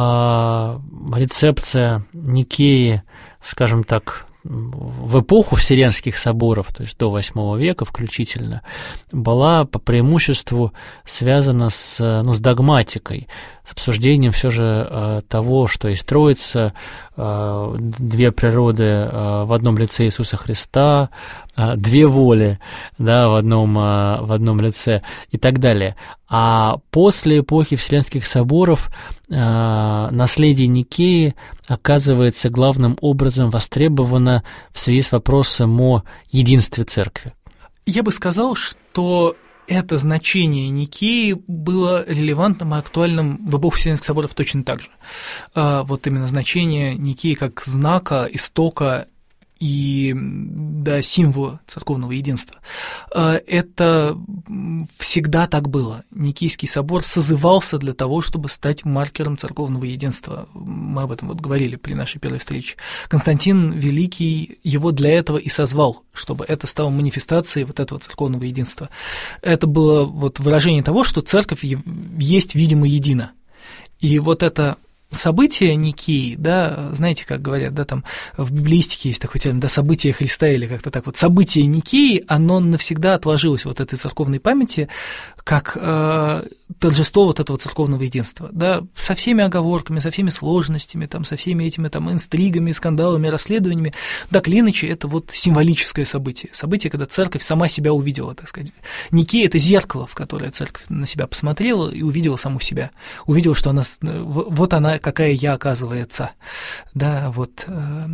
рецепция Никеи, скажем так, в эпоху Вселенских соборов, то есть до восьмого века включительно, была по преимуществу связана с, ну, с догматикой, с обсуждением все же э, того, что есть Троица, э, две природы э, в одном лице Иисуса Христа, э, две воли, да, в одном, э, в одном лице и так далее. А после эпохи Вселенских соборов э, наследие Никеи оказывается главным образом востребовано в связи с вопросом о единстве Церкви. Я бы сказал, что это значение Никеи было релевантным и актуальным в эпоху Вселенских соборов точно так же. Вот именно значение Никеи как знака, истока и, да, символа церковного единства. Это всегда так было. Никейский собор созывался для того, чтобы стать маркером церковного единства. Мы об этом вот говорили при нашей первой встрече. Константин Великий его для этого и созвал, чтобы это стало манифестацией вот этого церковного единства. Это было вот выражение того, что церковь есть, видимо, едина. И вот это событие Никеи, да, знаете, как говорят, да, там в библеистике есть такой термин, да, событие Христа или как-то так вот, событие Никеи, оно навсегда отложилось вот этой церковной памяти как э, торжество вот этого церковного единства, да, со всеми оговорками, со всеми сложностями, там, со всеми этими там интригами, скандалами, расследованиями, так или иначе, это вот символическое событие, событие, когда церковь сама себя увидела, так сказать. Никея – это зеркало, в которое церковь на себя посмотрела и увидела саму себя, увидела, что она, вот она, какая я, оказывается, да, вот, э,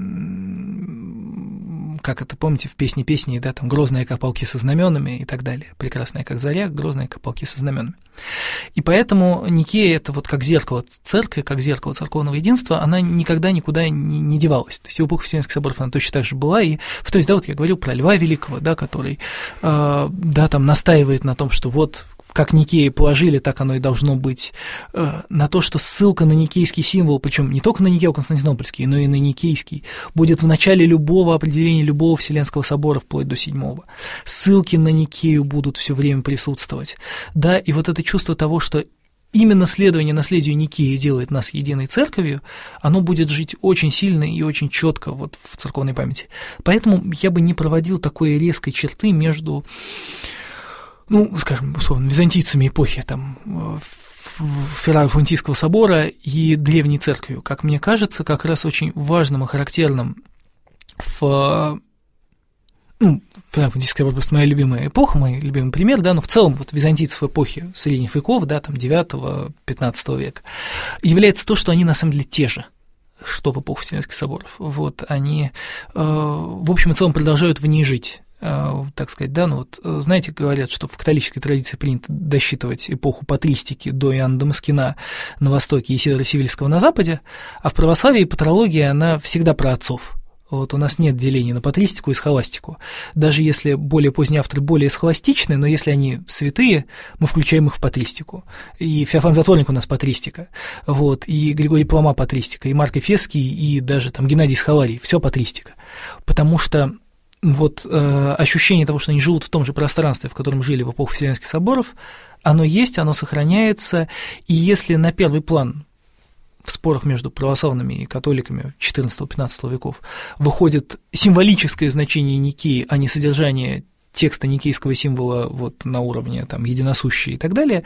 как это, помните, в песне песни, да, там, грозная, как полки со знаменами и так далее, прекрасная, как заря, грозная, как полки со знаменами. И поэтому Никея – это вот как зеркало церкви, как зеркало церковного единства, она никогда никуда не, не девалась, то есть в эпоху Вселенских соборов она точно так же была, и, то есть, да, вот я говорил про Льва Великого, да, который, э, да, там, настаивает на том, что вот, как Никеи положили, так оно и должно быть, на то, что ссылка на никейский символ, причем не только на Никео-Константинопольский, но и на никейский, будет в начале любого определения любого Вселенского собора, вплоть до седьмого. Ссылки на Никею будут все время присутствовать. Да, и вот это чувство того, что именно следование наследию Никеи делает нас единой церковью, оно будет жить очень сильно и очень четко вот в церковной памяти. Поэтому я бы не проводил такой резкой черты между, ну, скажем, условно, византийцами эпохи там Ферраро-Фонтийского собора и Древней Церковью. Как мне кажется, как раз очень важным и характерным в ну, Византийский собор просто моя любимая эпоха, мой любимый пример, да, но в целом вот византийцев эпохи средних веков, да, там девятого-пятнадцатого века, является то, что они на самом деле те же, что в эпоху Вселенских соборов. Вот они, в общем и целом, продолжают в ней жить. Так сказать, да, ну вот, знаете, говорят, что в католической традиции принято досчитывать эпоху патристики до Иоанна Дамаскина на востоке и Сидора Сивильского на западе, а в православии патрология, она всегда про отцов. Вот у нас нет деления на патристику и схоластику. Даже если более поздние авторы более схоластичны, но если они святые, мы включаем их в патристику. И Феофан Затворник у нас патристика, вот, и Григорий Палама патристика, и Марк Эфесский, и даже там Геннадий Схаларий, все патристика. Потому что вот э, ощущение того, что они живут в том же пространстве, в котором жили в эпоху Вселенских соборов, оно есть, оно сохраняется, и если на первый план в спорах между православными и католиками четырнадцатого-пятнадцатого веков выходит символическое значение Никеи, а не содержание текста никейского символа вот на уровне там, единосущие и так далее,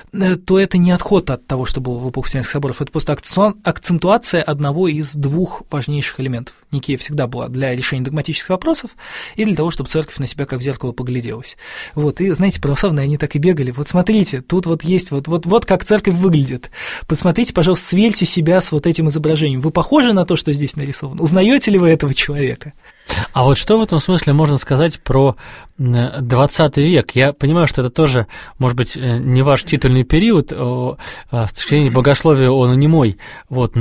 то это не отход от того, что было в эпоху Вселенских соборов, это просто акцентуация одного из двух важнейших элементов. Никея всегда была для решения догматических вопросов и для того, чтобы церковь на себя как в зеркало погляделась. Вот, и, знаете, православные, они так и бегали. Вот смотрите, тут вот есть, вот, вот, вот как церковь выглядит. Посмотрите, пожалуйста, сверьте себя с вот этим изображением. Вы похожи на то, что здесь нарисовано? Узнаете ли вы этого человека? А вот что в этом смысле можно сказать про двадцатый век? Я понимаю, что это тоже, может быть, не ваш титульный период, с точки зрения богословия он не мой, вот,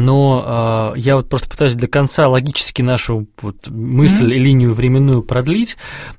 но я вот просто пытаюсь до конца логически нашу вот мысль mm-hmm. и линию временную продлить.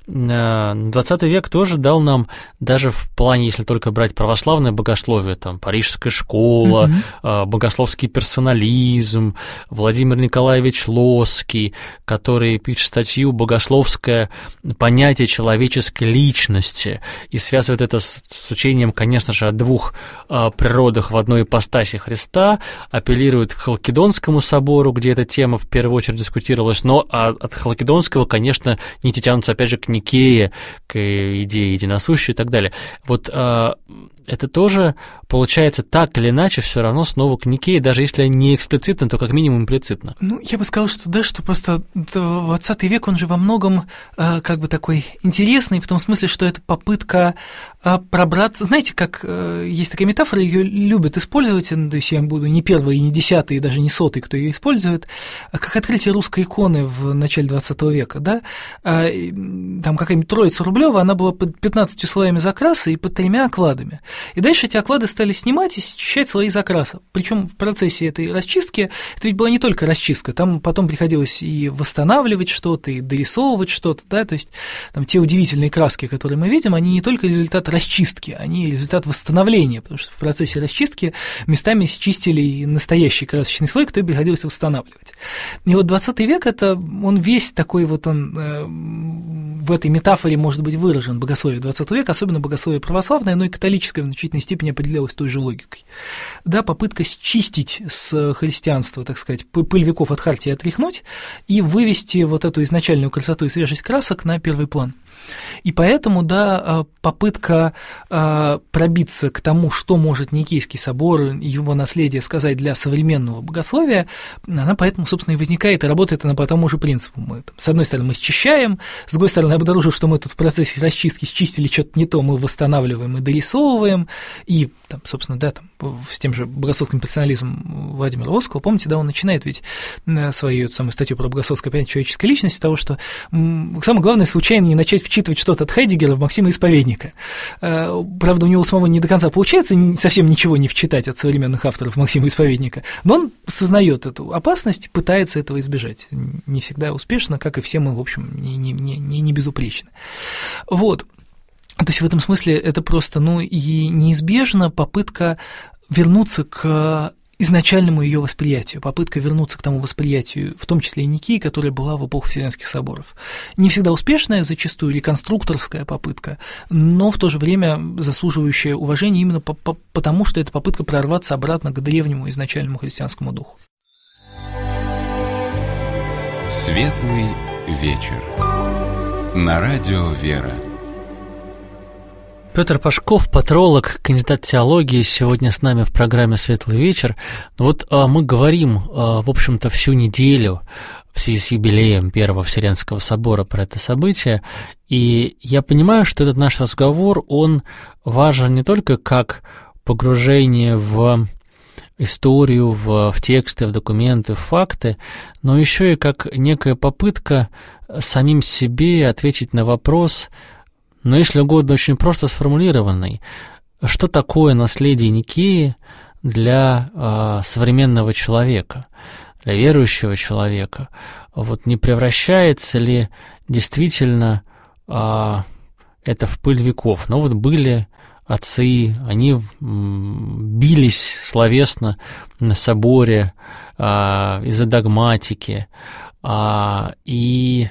двадцатый век тоже дал нам, даже в плане, если только брать православное богословие, там, Парижская школа, mm-hmm. богословский персонализм, Владимир Николаевич Лосский, который пишет статью «Богословское понятие человеческой личности» и связывает это с, с учением, конечно же, о двух а, природах в одной ипостаси Христа, апеллирует к Халкидонскому собору, где эта тема в первую очередь дискутировалась, но а, от Халкидонского, конечно, нити тянутся опять же к Никее, к идее единосущей и так далее. Вот а, это тоже получается так или иначе все равно снова к Никее, даже если не эксплицитно, то как минимум имплицитно. Ну, я бы сказал, что да, что просто двадцатый век, он же во многом э, как бы такой интересный, в том смысле, что это попытка э, пробраться, знаете, как э, есть такая метафора, ее любят использовать, то есть я буду не первый, и не десятый, и даже не сотый, кто ее использует, как открытие русской иконы в начале двадцатого века, да, э, там какая-нибудь Троица Рублева, она была под пятнадцатью слоями закраса и под тремя окладами. И дальше эти оклады стали снимать и счищать слои закраса. Причем в процессе этой расчистки, это ведь была не только расчистка, там потом приходилось и восстанавливать что-то, и дорисовывать что-то, да, то есть там те удивительные краски, которые мы видим, они не только результат расчистки, они результат восстановления, потому что в процессе расчистки местами счистили и настоящий красочный слой, который приходилось восстанавливать. И вот двадцатый век, это он весь такой вот, он э, в этой метафоре может быть выражен, богословие двадцатого века, особенно богословие православное, но и католическое в значительной степени определялось той же логикой. Да, попытка счистить с христианства, так сказать, пыль веков от хартии отряхнуть и вывести вот эту изначальную красоту и свежесть красок на первый план. И поэтому, да, попытка пробиться к тому, что может Никейский собор и его наследие сказать для современного богословия, она поэтому, собственно, и возникает, и работает она по тому же принципу. Мы, там, с одной стороны, мы счищаем, с другой стороны, обнаружив, что мы тут в процессе расчистки счистили что-то не то, мы восстанавливаем и дорисовываем, и, там, собственно, да, там, с тем же богословским персонализмом Владимира Лосского, помните, да, он начинает ведь свою самую статью про богословское понятие человеческой личности с того, что самое главное случайно не начать вчитывать что-то от Хайдеггера в Максима Исповедника. Правда, у него самого не до конца получается совсем ничего не вчитать от современных авторов Максима Исповедника, но он сознает эту опасность, пытается этого избежать. Не всегда успешно, как и все мы, в общем, не, не, не, не безупречны. Вот. То есть в этом смысле это просто, ну, и неизбежно попытка вернуться к изначальному ее восприятию, попытка вернуться к тому восприятию, в том числе и Никеи, которая была в эпоху Вселенских соборов. Не всегда успешная, зачастую реконструкторская попытка, но в то же время заслуживающая уважения именно по- по- потому, что это попытка прорваться обратно к древнему изначальному христианскому духу. Светлый вечер. На радио «Вера». Петр Пашков, патролог, кандидат теологии, сегодня с нами в программе «Светлый вечер». Вот а, мы говорим, а, в общем-то, всю неделю, в связи с юбилеем Первого Вселенского собора про это событие, и я понимаю, что этот наш разговор, он важен не только как погружение в историю, в, в тексты, в документы, в факты, но еще и как некая попытка самим себе ответить на вопрос, но если угодно, очень просто сформулированный, что такое наследие Никеи для э, современного человека, для верующего человека? Вот не превращается ли действительно э, это в пыль веков? Ну вот были отцы, они бились словесно на соборе э, из-за догматики, э, и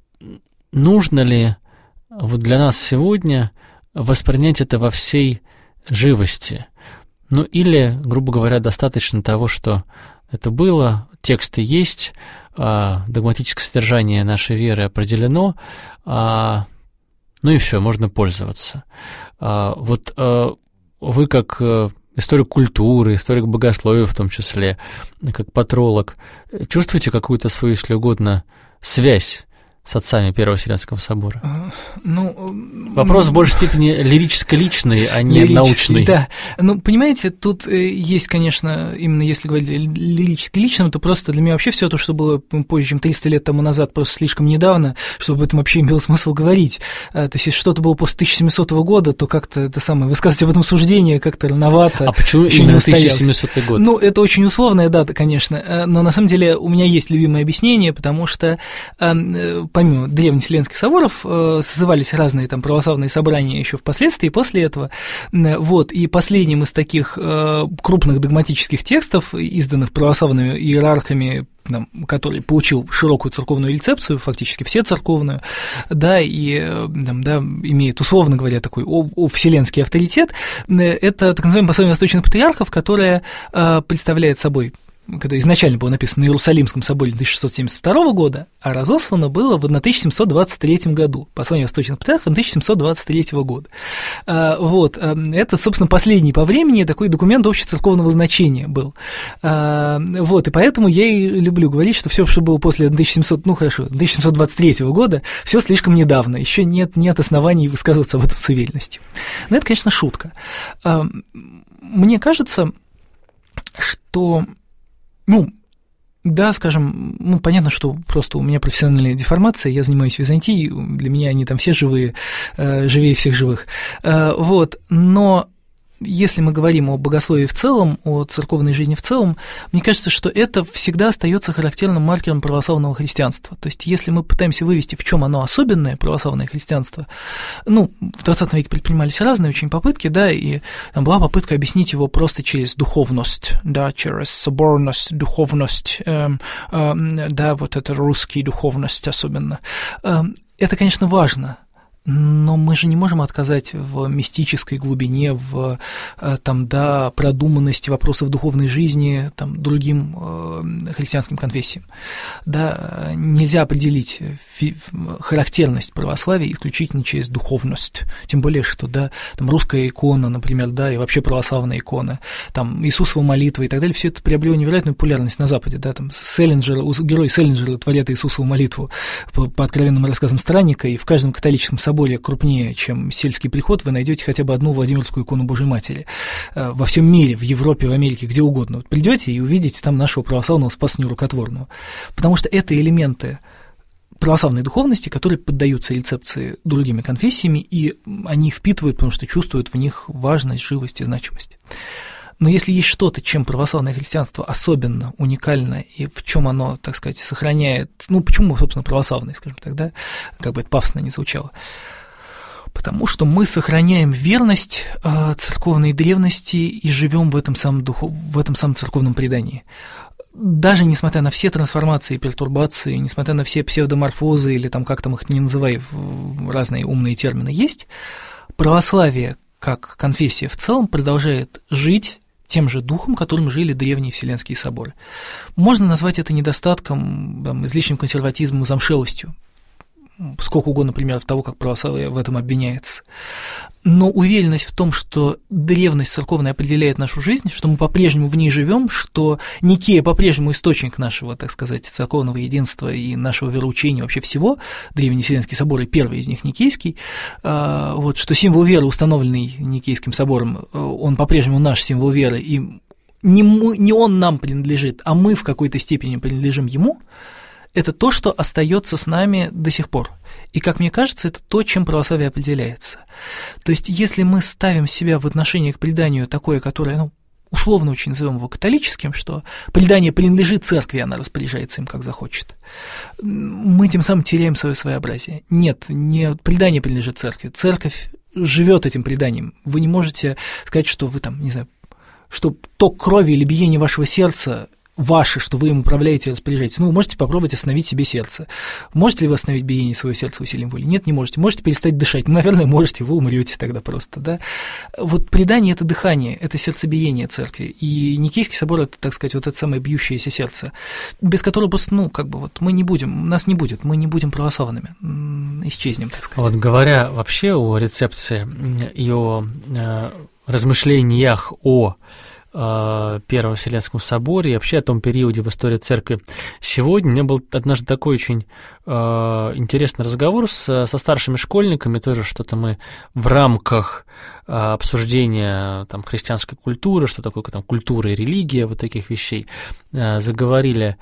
нужно ли вот для нас сегодня воспринять это во всей живости? Ну или, грубо говоря, достаточно того, что это было, тексты есть, догматическое содержание нашей веры определено, ну и все, можно пользоваться. Вот вы как историк культуры, историк богословия в том числе, как патролог, чувствуете какую-то свою, если угодно, связь с отцами Первого Вселенского собора? Ну, вопрос в большей степени лирическо-личный, а не научный. Да. Ну, понимаете, тут есть, конечно, именно если говорить лирически-личным, то просто для меня вообще все то, что было позже, чем триста лет тому назад, просто слишком недавно, чтобы об этом вообще имело смысл говорить. То есть, если что-то было после тысяча семисотого года, то как-то это самое, высказывать об этом суждение как-то рановато. А почему именно тысяча семисотый год? Ну, это очень условная дата, конечно, но на самом деле у меня есть любимое объяснение, потому что помимо древних Вселенских соборов э, созывались разные там православные собрания еще впоследствии, после этого, вот, и последним из таких э, крупных догматических текстов, изданных православными иерархами, там, который получил широкую церковную рецепцию, фактически все церковную, да, и там, да, имеет, условно говоря, такой о, о, вселенский авторитет, это так называемое послание восточных патриархов, которое э, представляет собой, когда изначально было написано на Иерусалимском соборе тысяча шестьсот семьдесят второго года, а разослано было в тысяча семьсот двадцать третьем году, послание восточных патриархов тысяча семьсот двадцать третьего года. Вот, это, собственно, последний по времени такой документ общецерковного значения был. Вот, и поэтому я и люблю говорить, что все, что было после тысяча семисотого, ну хорошо, тысяча семьсот двадцать третьего года, все слишком недавно, еще нет, нет оснований высказываться об этом с уверенностью. Но это, конечно, шутка. Мне кажется, что Ну, да, скажем, ну, понятно, что просто у меня профессиональная деформация, я занимаюсь Византией, для меня они там все живые, э, живее всех живых, э, вот, но если мы говорим о богословии в целом, о церковной жизни в целом, мне кажется, что это всегда остается характерным маркером православного христианства. То есть, если мы пытаемся вывести, в чем оно особенное, православное христианство, ну, в двадцатом веке предпринимались разные очень попытки, да, и там была попытка объяснить его просто через духовность, да, через соборность, духовность, э, э, да, вот это русская духовность особенно. Э, это, конечно, важно. Но мы же не можем отказать в мистической глубине, в там, да, продуманности вопросов духовной жизни там, другим э, христианским конфессиям. Да, нельзя определить фи- характерность православия исключительно через духовность. Тем более, что да, там, русская икона, например, да, и вообще православная икона, там, Иисусова молитва и так далее, все это приобрело невероятную популярность на Западе. Да, там, Селлинджер, герой Селлинджера творят Иисусову молитву по, по откровенным рассказам странника, и в каждом католическом соборе более крупнее, чем сельский приход, вы найдете хотя бы одну Владимирскую икону Божьей Матери. Во всем мире, в Европе, в Америке, где угодно. Вот придете и увидите там нашего православного Спаса Нерукотворного. Потому что это элементы православной духовности, которые поддаются рецепции другими конфессиями, и они их впитывают, потому что чувствуют в них важность, живость и значимость. Но если есть что-то, чем православное христианство особенно уникально, и в чем оно, так сказать, сохраняет, ну, почему, собственно, православное, скажем так, да, как бы это пафосно не звучало, потому что мы сохраняем верность э, церковной древности и живем в этом самом духу, в этом самом церковном предании. Даже несмотря на все трансформации и пертурбации, несмотря на все псевдоморфозы, или там как там их не называй, разные умные термины есть, православие как конфессия в целом продолжает жить тем же духом, которым жили древние Вселенские соборы. Можно назвать это недостатком, там, излишним консерватизмом и замшелостью, сколько угодно примеров того, как православие в этом обвиняется. но уверенность в том, что древность церковная определяет нашу жизнь, что мы по-прежнему в ней живем, что Никея по-прежнему источник нашего, так сказать, церковного единства и нашего вероучения, вообще всего, Древний Вселенский собор и первый из них Никейский, вот, что символ веры, установленный Никейским собором, он по-прежнему наш символ веры, и не, мы, не он нам принадлежит, а мы в какой-то степени принадлежим ему, это то, что остается с нами до сих пор. И, как мне кажется, это то, чем православие определяется. То есть, если мы ставим себя в отношении к преданию такое, которое, ну, условно очень назовем его католическим, что предание принадлежит церкви, она распоряжается им, как захочет, мы тем самым теряем свое своеобразие. Нет, не предание принадлежит церкви. Церковь живет этим преданием. Вы не можете сказать, что вы там, не знаю, что ток крови или биение вашего сердца ваше, что вы им управляете и распоряжаетесь. Ну, вы можете попробовать остановить себе сердце. Можете ли вы остановить биение своего сердца усилием воли? Нет, не можете. Можете перестать дышать? Ну, наверное, можете, вы умрете тогда просто, да. Вот предание – это дыхание, это сердцебиение церкви, и Никейский собор – это, так сказать, вот это самое бьющееся сердце, без которого просто, ну, как бы вот мы не будем, нас не будет, мы не будем православными, исчезнем, так сказать. Вот говоря вообще о рецепции и о э, размышлениях о Первом Вселенском соборе и вообще о том периоде в истории церкви. Сегодня у меня был однажды такой очень э, интересный разговор с, со старшими школьниками, тоже что-то мы в рамках э, обсуждения там, христианской культуры, что такое там, культура и религия, вот таких вещей, э, заговорили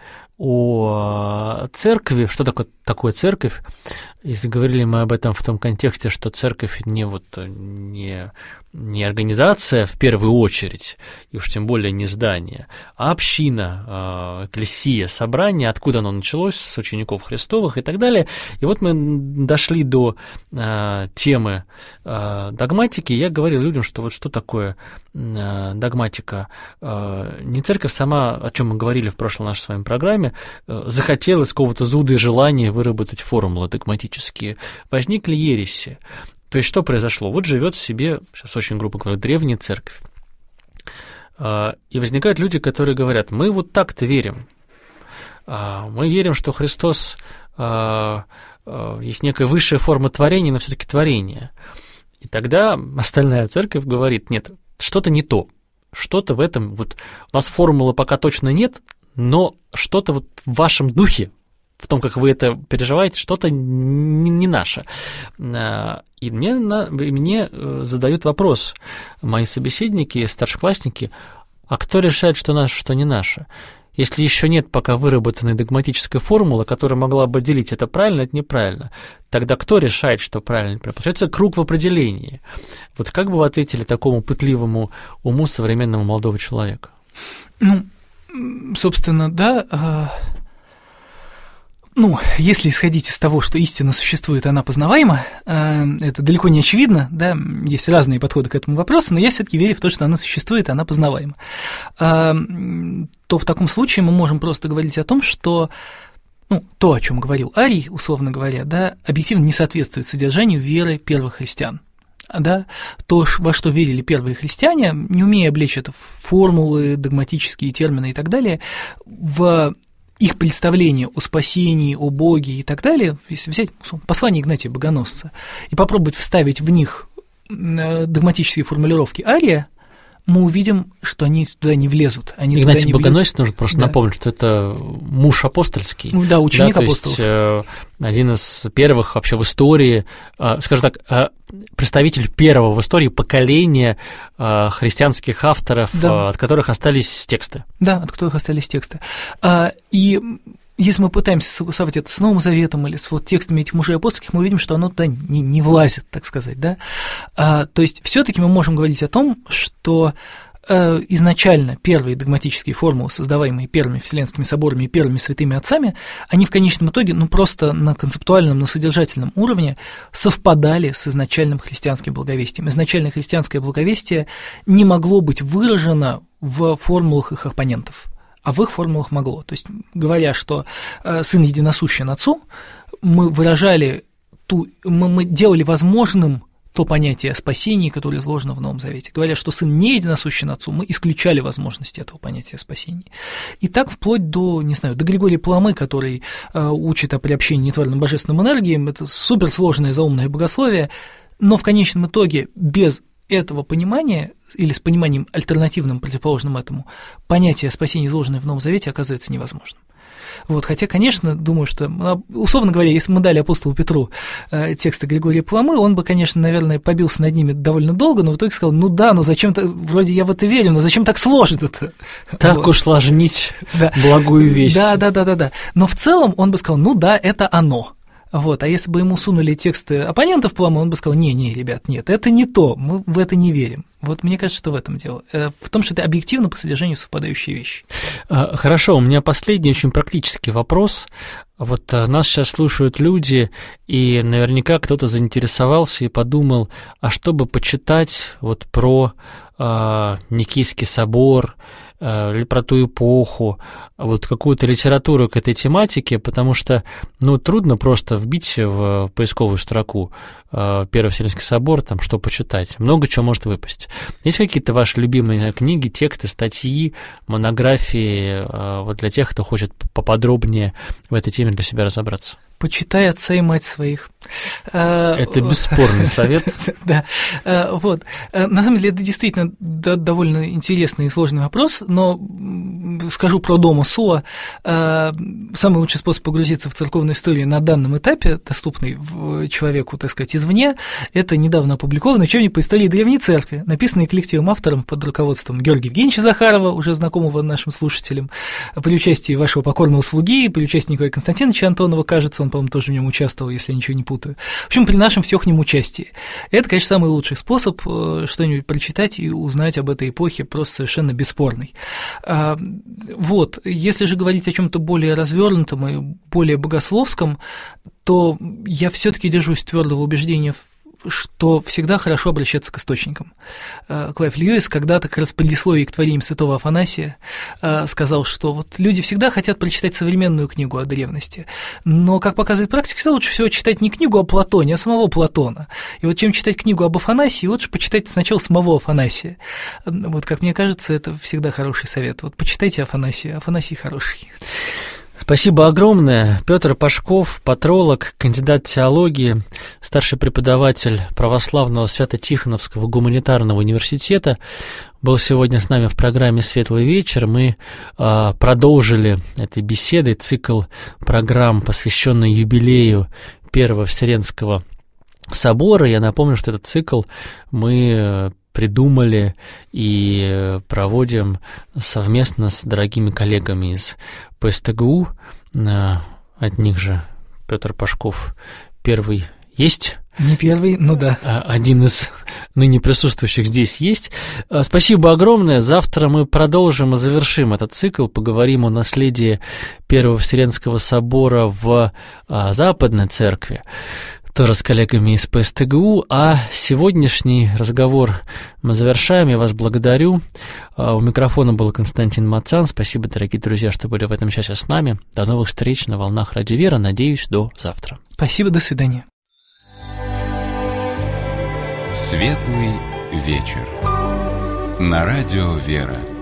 о церкви, что такое, такое церковь, и заговорили мы об этом в том контексте, что церковь не, вот, не, не организация в первую очередь, и уж тем более не здание, а община, экклесия, собрание, откуда оно началось, с учеников Христовых и так далее. И вот мы дошли до а, темы а, догматики, я говорил людям, что вот что такое а, догматика. А, не церковь сама, о чем мы говорили в прошлой нашей с вами программе, захотела из какого-то зуда и желания выработать формулы догматические. Возникли ереси. То есть что произошло? Вот живет себе, сейчас очень грубо говоря, древняя церковь. И возникают люди, которые говорят, мы вот так-то верим. Мы верим, что Христос есть некая высшая форма творения, но все-таки творение. И тогда остальная церковь говорит, нет, что-то не то. Что-то в этом, вот у нас формулы пока точно нет, но что-то вот в вашем духе, в том, как вы это переживаете, что-то не, не наше. И мне, мне задают вопрос мои собеседники, старшеклассники, а кто решает, что наше, что не наше? Если еще нет пока выработанной догматической формулы, которая могла бы делить это правильно, это неправильно, тогда кто решает, что правильно, неправильно? Получается круг в определении. Вот как бы вы ответили такому пытливому уму современного молодого человека? Ну, собственно, да. Ну, если исходить из того, что истина существует, она познаваема, это далеко не очевидно, да, есть разные подходы к этому вопросу, но я все-таки верю в то, что она существует, и она познаваема, то в таком случае мы можем просто говорить о том, что ну, то, о чем говорил Арий, условно говоря, да, объективно не соответствует содержанию веры первых христиан. Да, то, во что верили первые христиане, не умея облечь это в формулы, догматические термины и так далее, в их представление о спасении, о Боге и так далее, если взять послание Игнатия Богоносца и попробовать вставить в них догматические формулировки Ария, мы увидим, что они туда не влезут. Они Игнатий не Богоносец, нужно просто да. напомнить, что это муж апостольский. Ну, да, ученик да, апостолов. То есть, один из первых вообще в истории, скажем так, представитель первого в истории поколения христианских авторов, да. от которых остались тексты. Да, от которых остались тексты. И если мы пытаемся согласовать это с Новым Заветом или с вот текстами этих мужей апостольских, мы видим, что оно туда не, не влазит, так сказать, да. А, то есть все-таки мы можем говорить о том, что э, изначально первые догматические формулы, создаваемые первыми Вселенскими соборами и первыми святыми отцами, они в конечном итоге, ну просто на концептуальном, на содержательном уровне совпадали с изначальным христианским благовестием. Изначальное христианское благовестие не могло быть выражено в формулах их оппонентов. А в их формулах могло. То есть, говоря, что э, сын единосущен отцу, мы выражали ту, мы, мы делали возможным то понятие о спасении, которое изложено в Новом Завете. Говоря, что сын не единосущен отцу, мы исключали возможности этого понятия о спасении. И так вплоть до, не знаю, до Григория Паламы, который э, учит о приобщении нетворным божественным энергиям, это суперсложное заумное богословие. но в конечном итоге без этого понимания или с пониманием альтернативным, противоположным этому, понятие спасения, изложенное в Новом Завете, оказывается невозможным. Вот, хотя, конечно, думаю, что, условно говоря, если бы мы дали апостолу Петру э, тексты Григория Паламы, он бы, конечно, наверное, побился над ними довольно долго, но в итоге сказал, ну да, ну зачем так, вроде я в это верю, но зачем так сложно-то? Так вот. Уж сложнить да. благую весть. Да, да, да, да, да. Но в целом он бы сказал, ну да, это оно. Вот, а если бы ему сунули тексты оппонентов Паламы, он бы сказал, не-не, ребят, нет, это не то, мы в это не верим. Вот мне кажется, что в этом дело. В том, что это объективно по содержанию совпадающие вещи. Хорошо, у меня последний очень практический вопрос. Вот нас сейчас слушают люди, и наверняка кто-то заинтересовался и подумал, а что бы почитать вот про э, Никейский собор, или про ту эпоху, вот какую-то литературу к этой тематике, потому что, ну, трудно просто вбить в поисковую строку Первый Вселенский собор, там, что почитать. Много чего может выпасть. Есть какие-то ваши любимые книги, тексты, статьи, монографии, вот для тех, кто хочет поподробнее в этой теме для себя разобраться? Почитай отца и мать своих. Это бесспорный совет. Да, вот. На самом деле, это действительно довольно интересный и сложный вопрос, но скажу про Дома Суа. Самый лучший способ погрузиться в церковную историю на данном этапе, доступный человеку, так сказать, извне, это недавно опубликованный учебник по истории Древней Церкви, написанный коллективом автором под руководством Георгия Евгеньевича Захарова, уже знакомого нашим слушателям, при участии вашего покорного слуги, при участии Николая Константиновича Антонова, кажется, он, по-моему, тоже в нем участвовал, если я ничего не путаю. В общем, при нашем всеохнем участии. Это, конечно, самый лучший способ что-нибудь прочитать и узнать об этой эпохе, просто совершенно бесспорный. Вот, если же говорить о чем-то более развернутом и более богословском, то я все-таки держусь твердого убеждения, что всегда хорошо обращаться к источникам. Клайв Льюис когда-то как раз в предисловии к творениям святого Афанасия сказал, что вот люди всегда хотят прочитать современную книгу о древности, но, как показывает практика, всегда лучше всего читать не книгу о Платоне, а самого Платона. И вот чем читать книгу об Афанасии, лучше почитать сначала самого Афанасия. Вот, как мне кажется, это всегда хороший совет. Вот почитайте Афанасия, Афанасий хороший. Спасибо огромное. Петр Пашков, патролог, кандидат теологии, старший преподаватель православного Свято-Тихоновского гуманитарного университета, был сегодня с нами в программе «Светлый вечер». Мы э, продолжили этой беседой цикл программ, посвященный юбилею Первого Вселенского собора. Я напомню, что этот цикл мы придумали и проводим совместно с дорогими коллегами из ПСТГУ. От них же Петр Пашков первый есть. Не первый, ну да. Один из ныне присутствующих здесь есть. Спасибо огромное. Завтра мы продолжим и завершим этот цикл. Поговорим о наследии Первого Вселенского собора в Западной Церкви, тоже с коллегами из ПСТГУ. А сегодняшний разговор мы завершаем. Я вас благодарю. У микрофона был Константин Мацан. Спасибо, дорогие друзья, что были в этом часе с нами. До новых встреч на волнах Радио Вера. Надеюсь, до завтра. Спасибо, до свидания. Светлый вечер. На Радио Вера.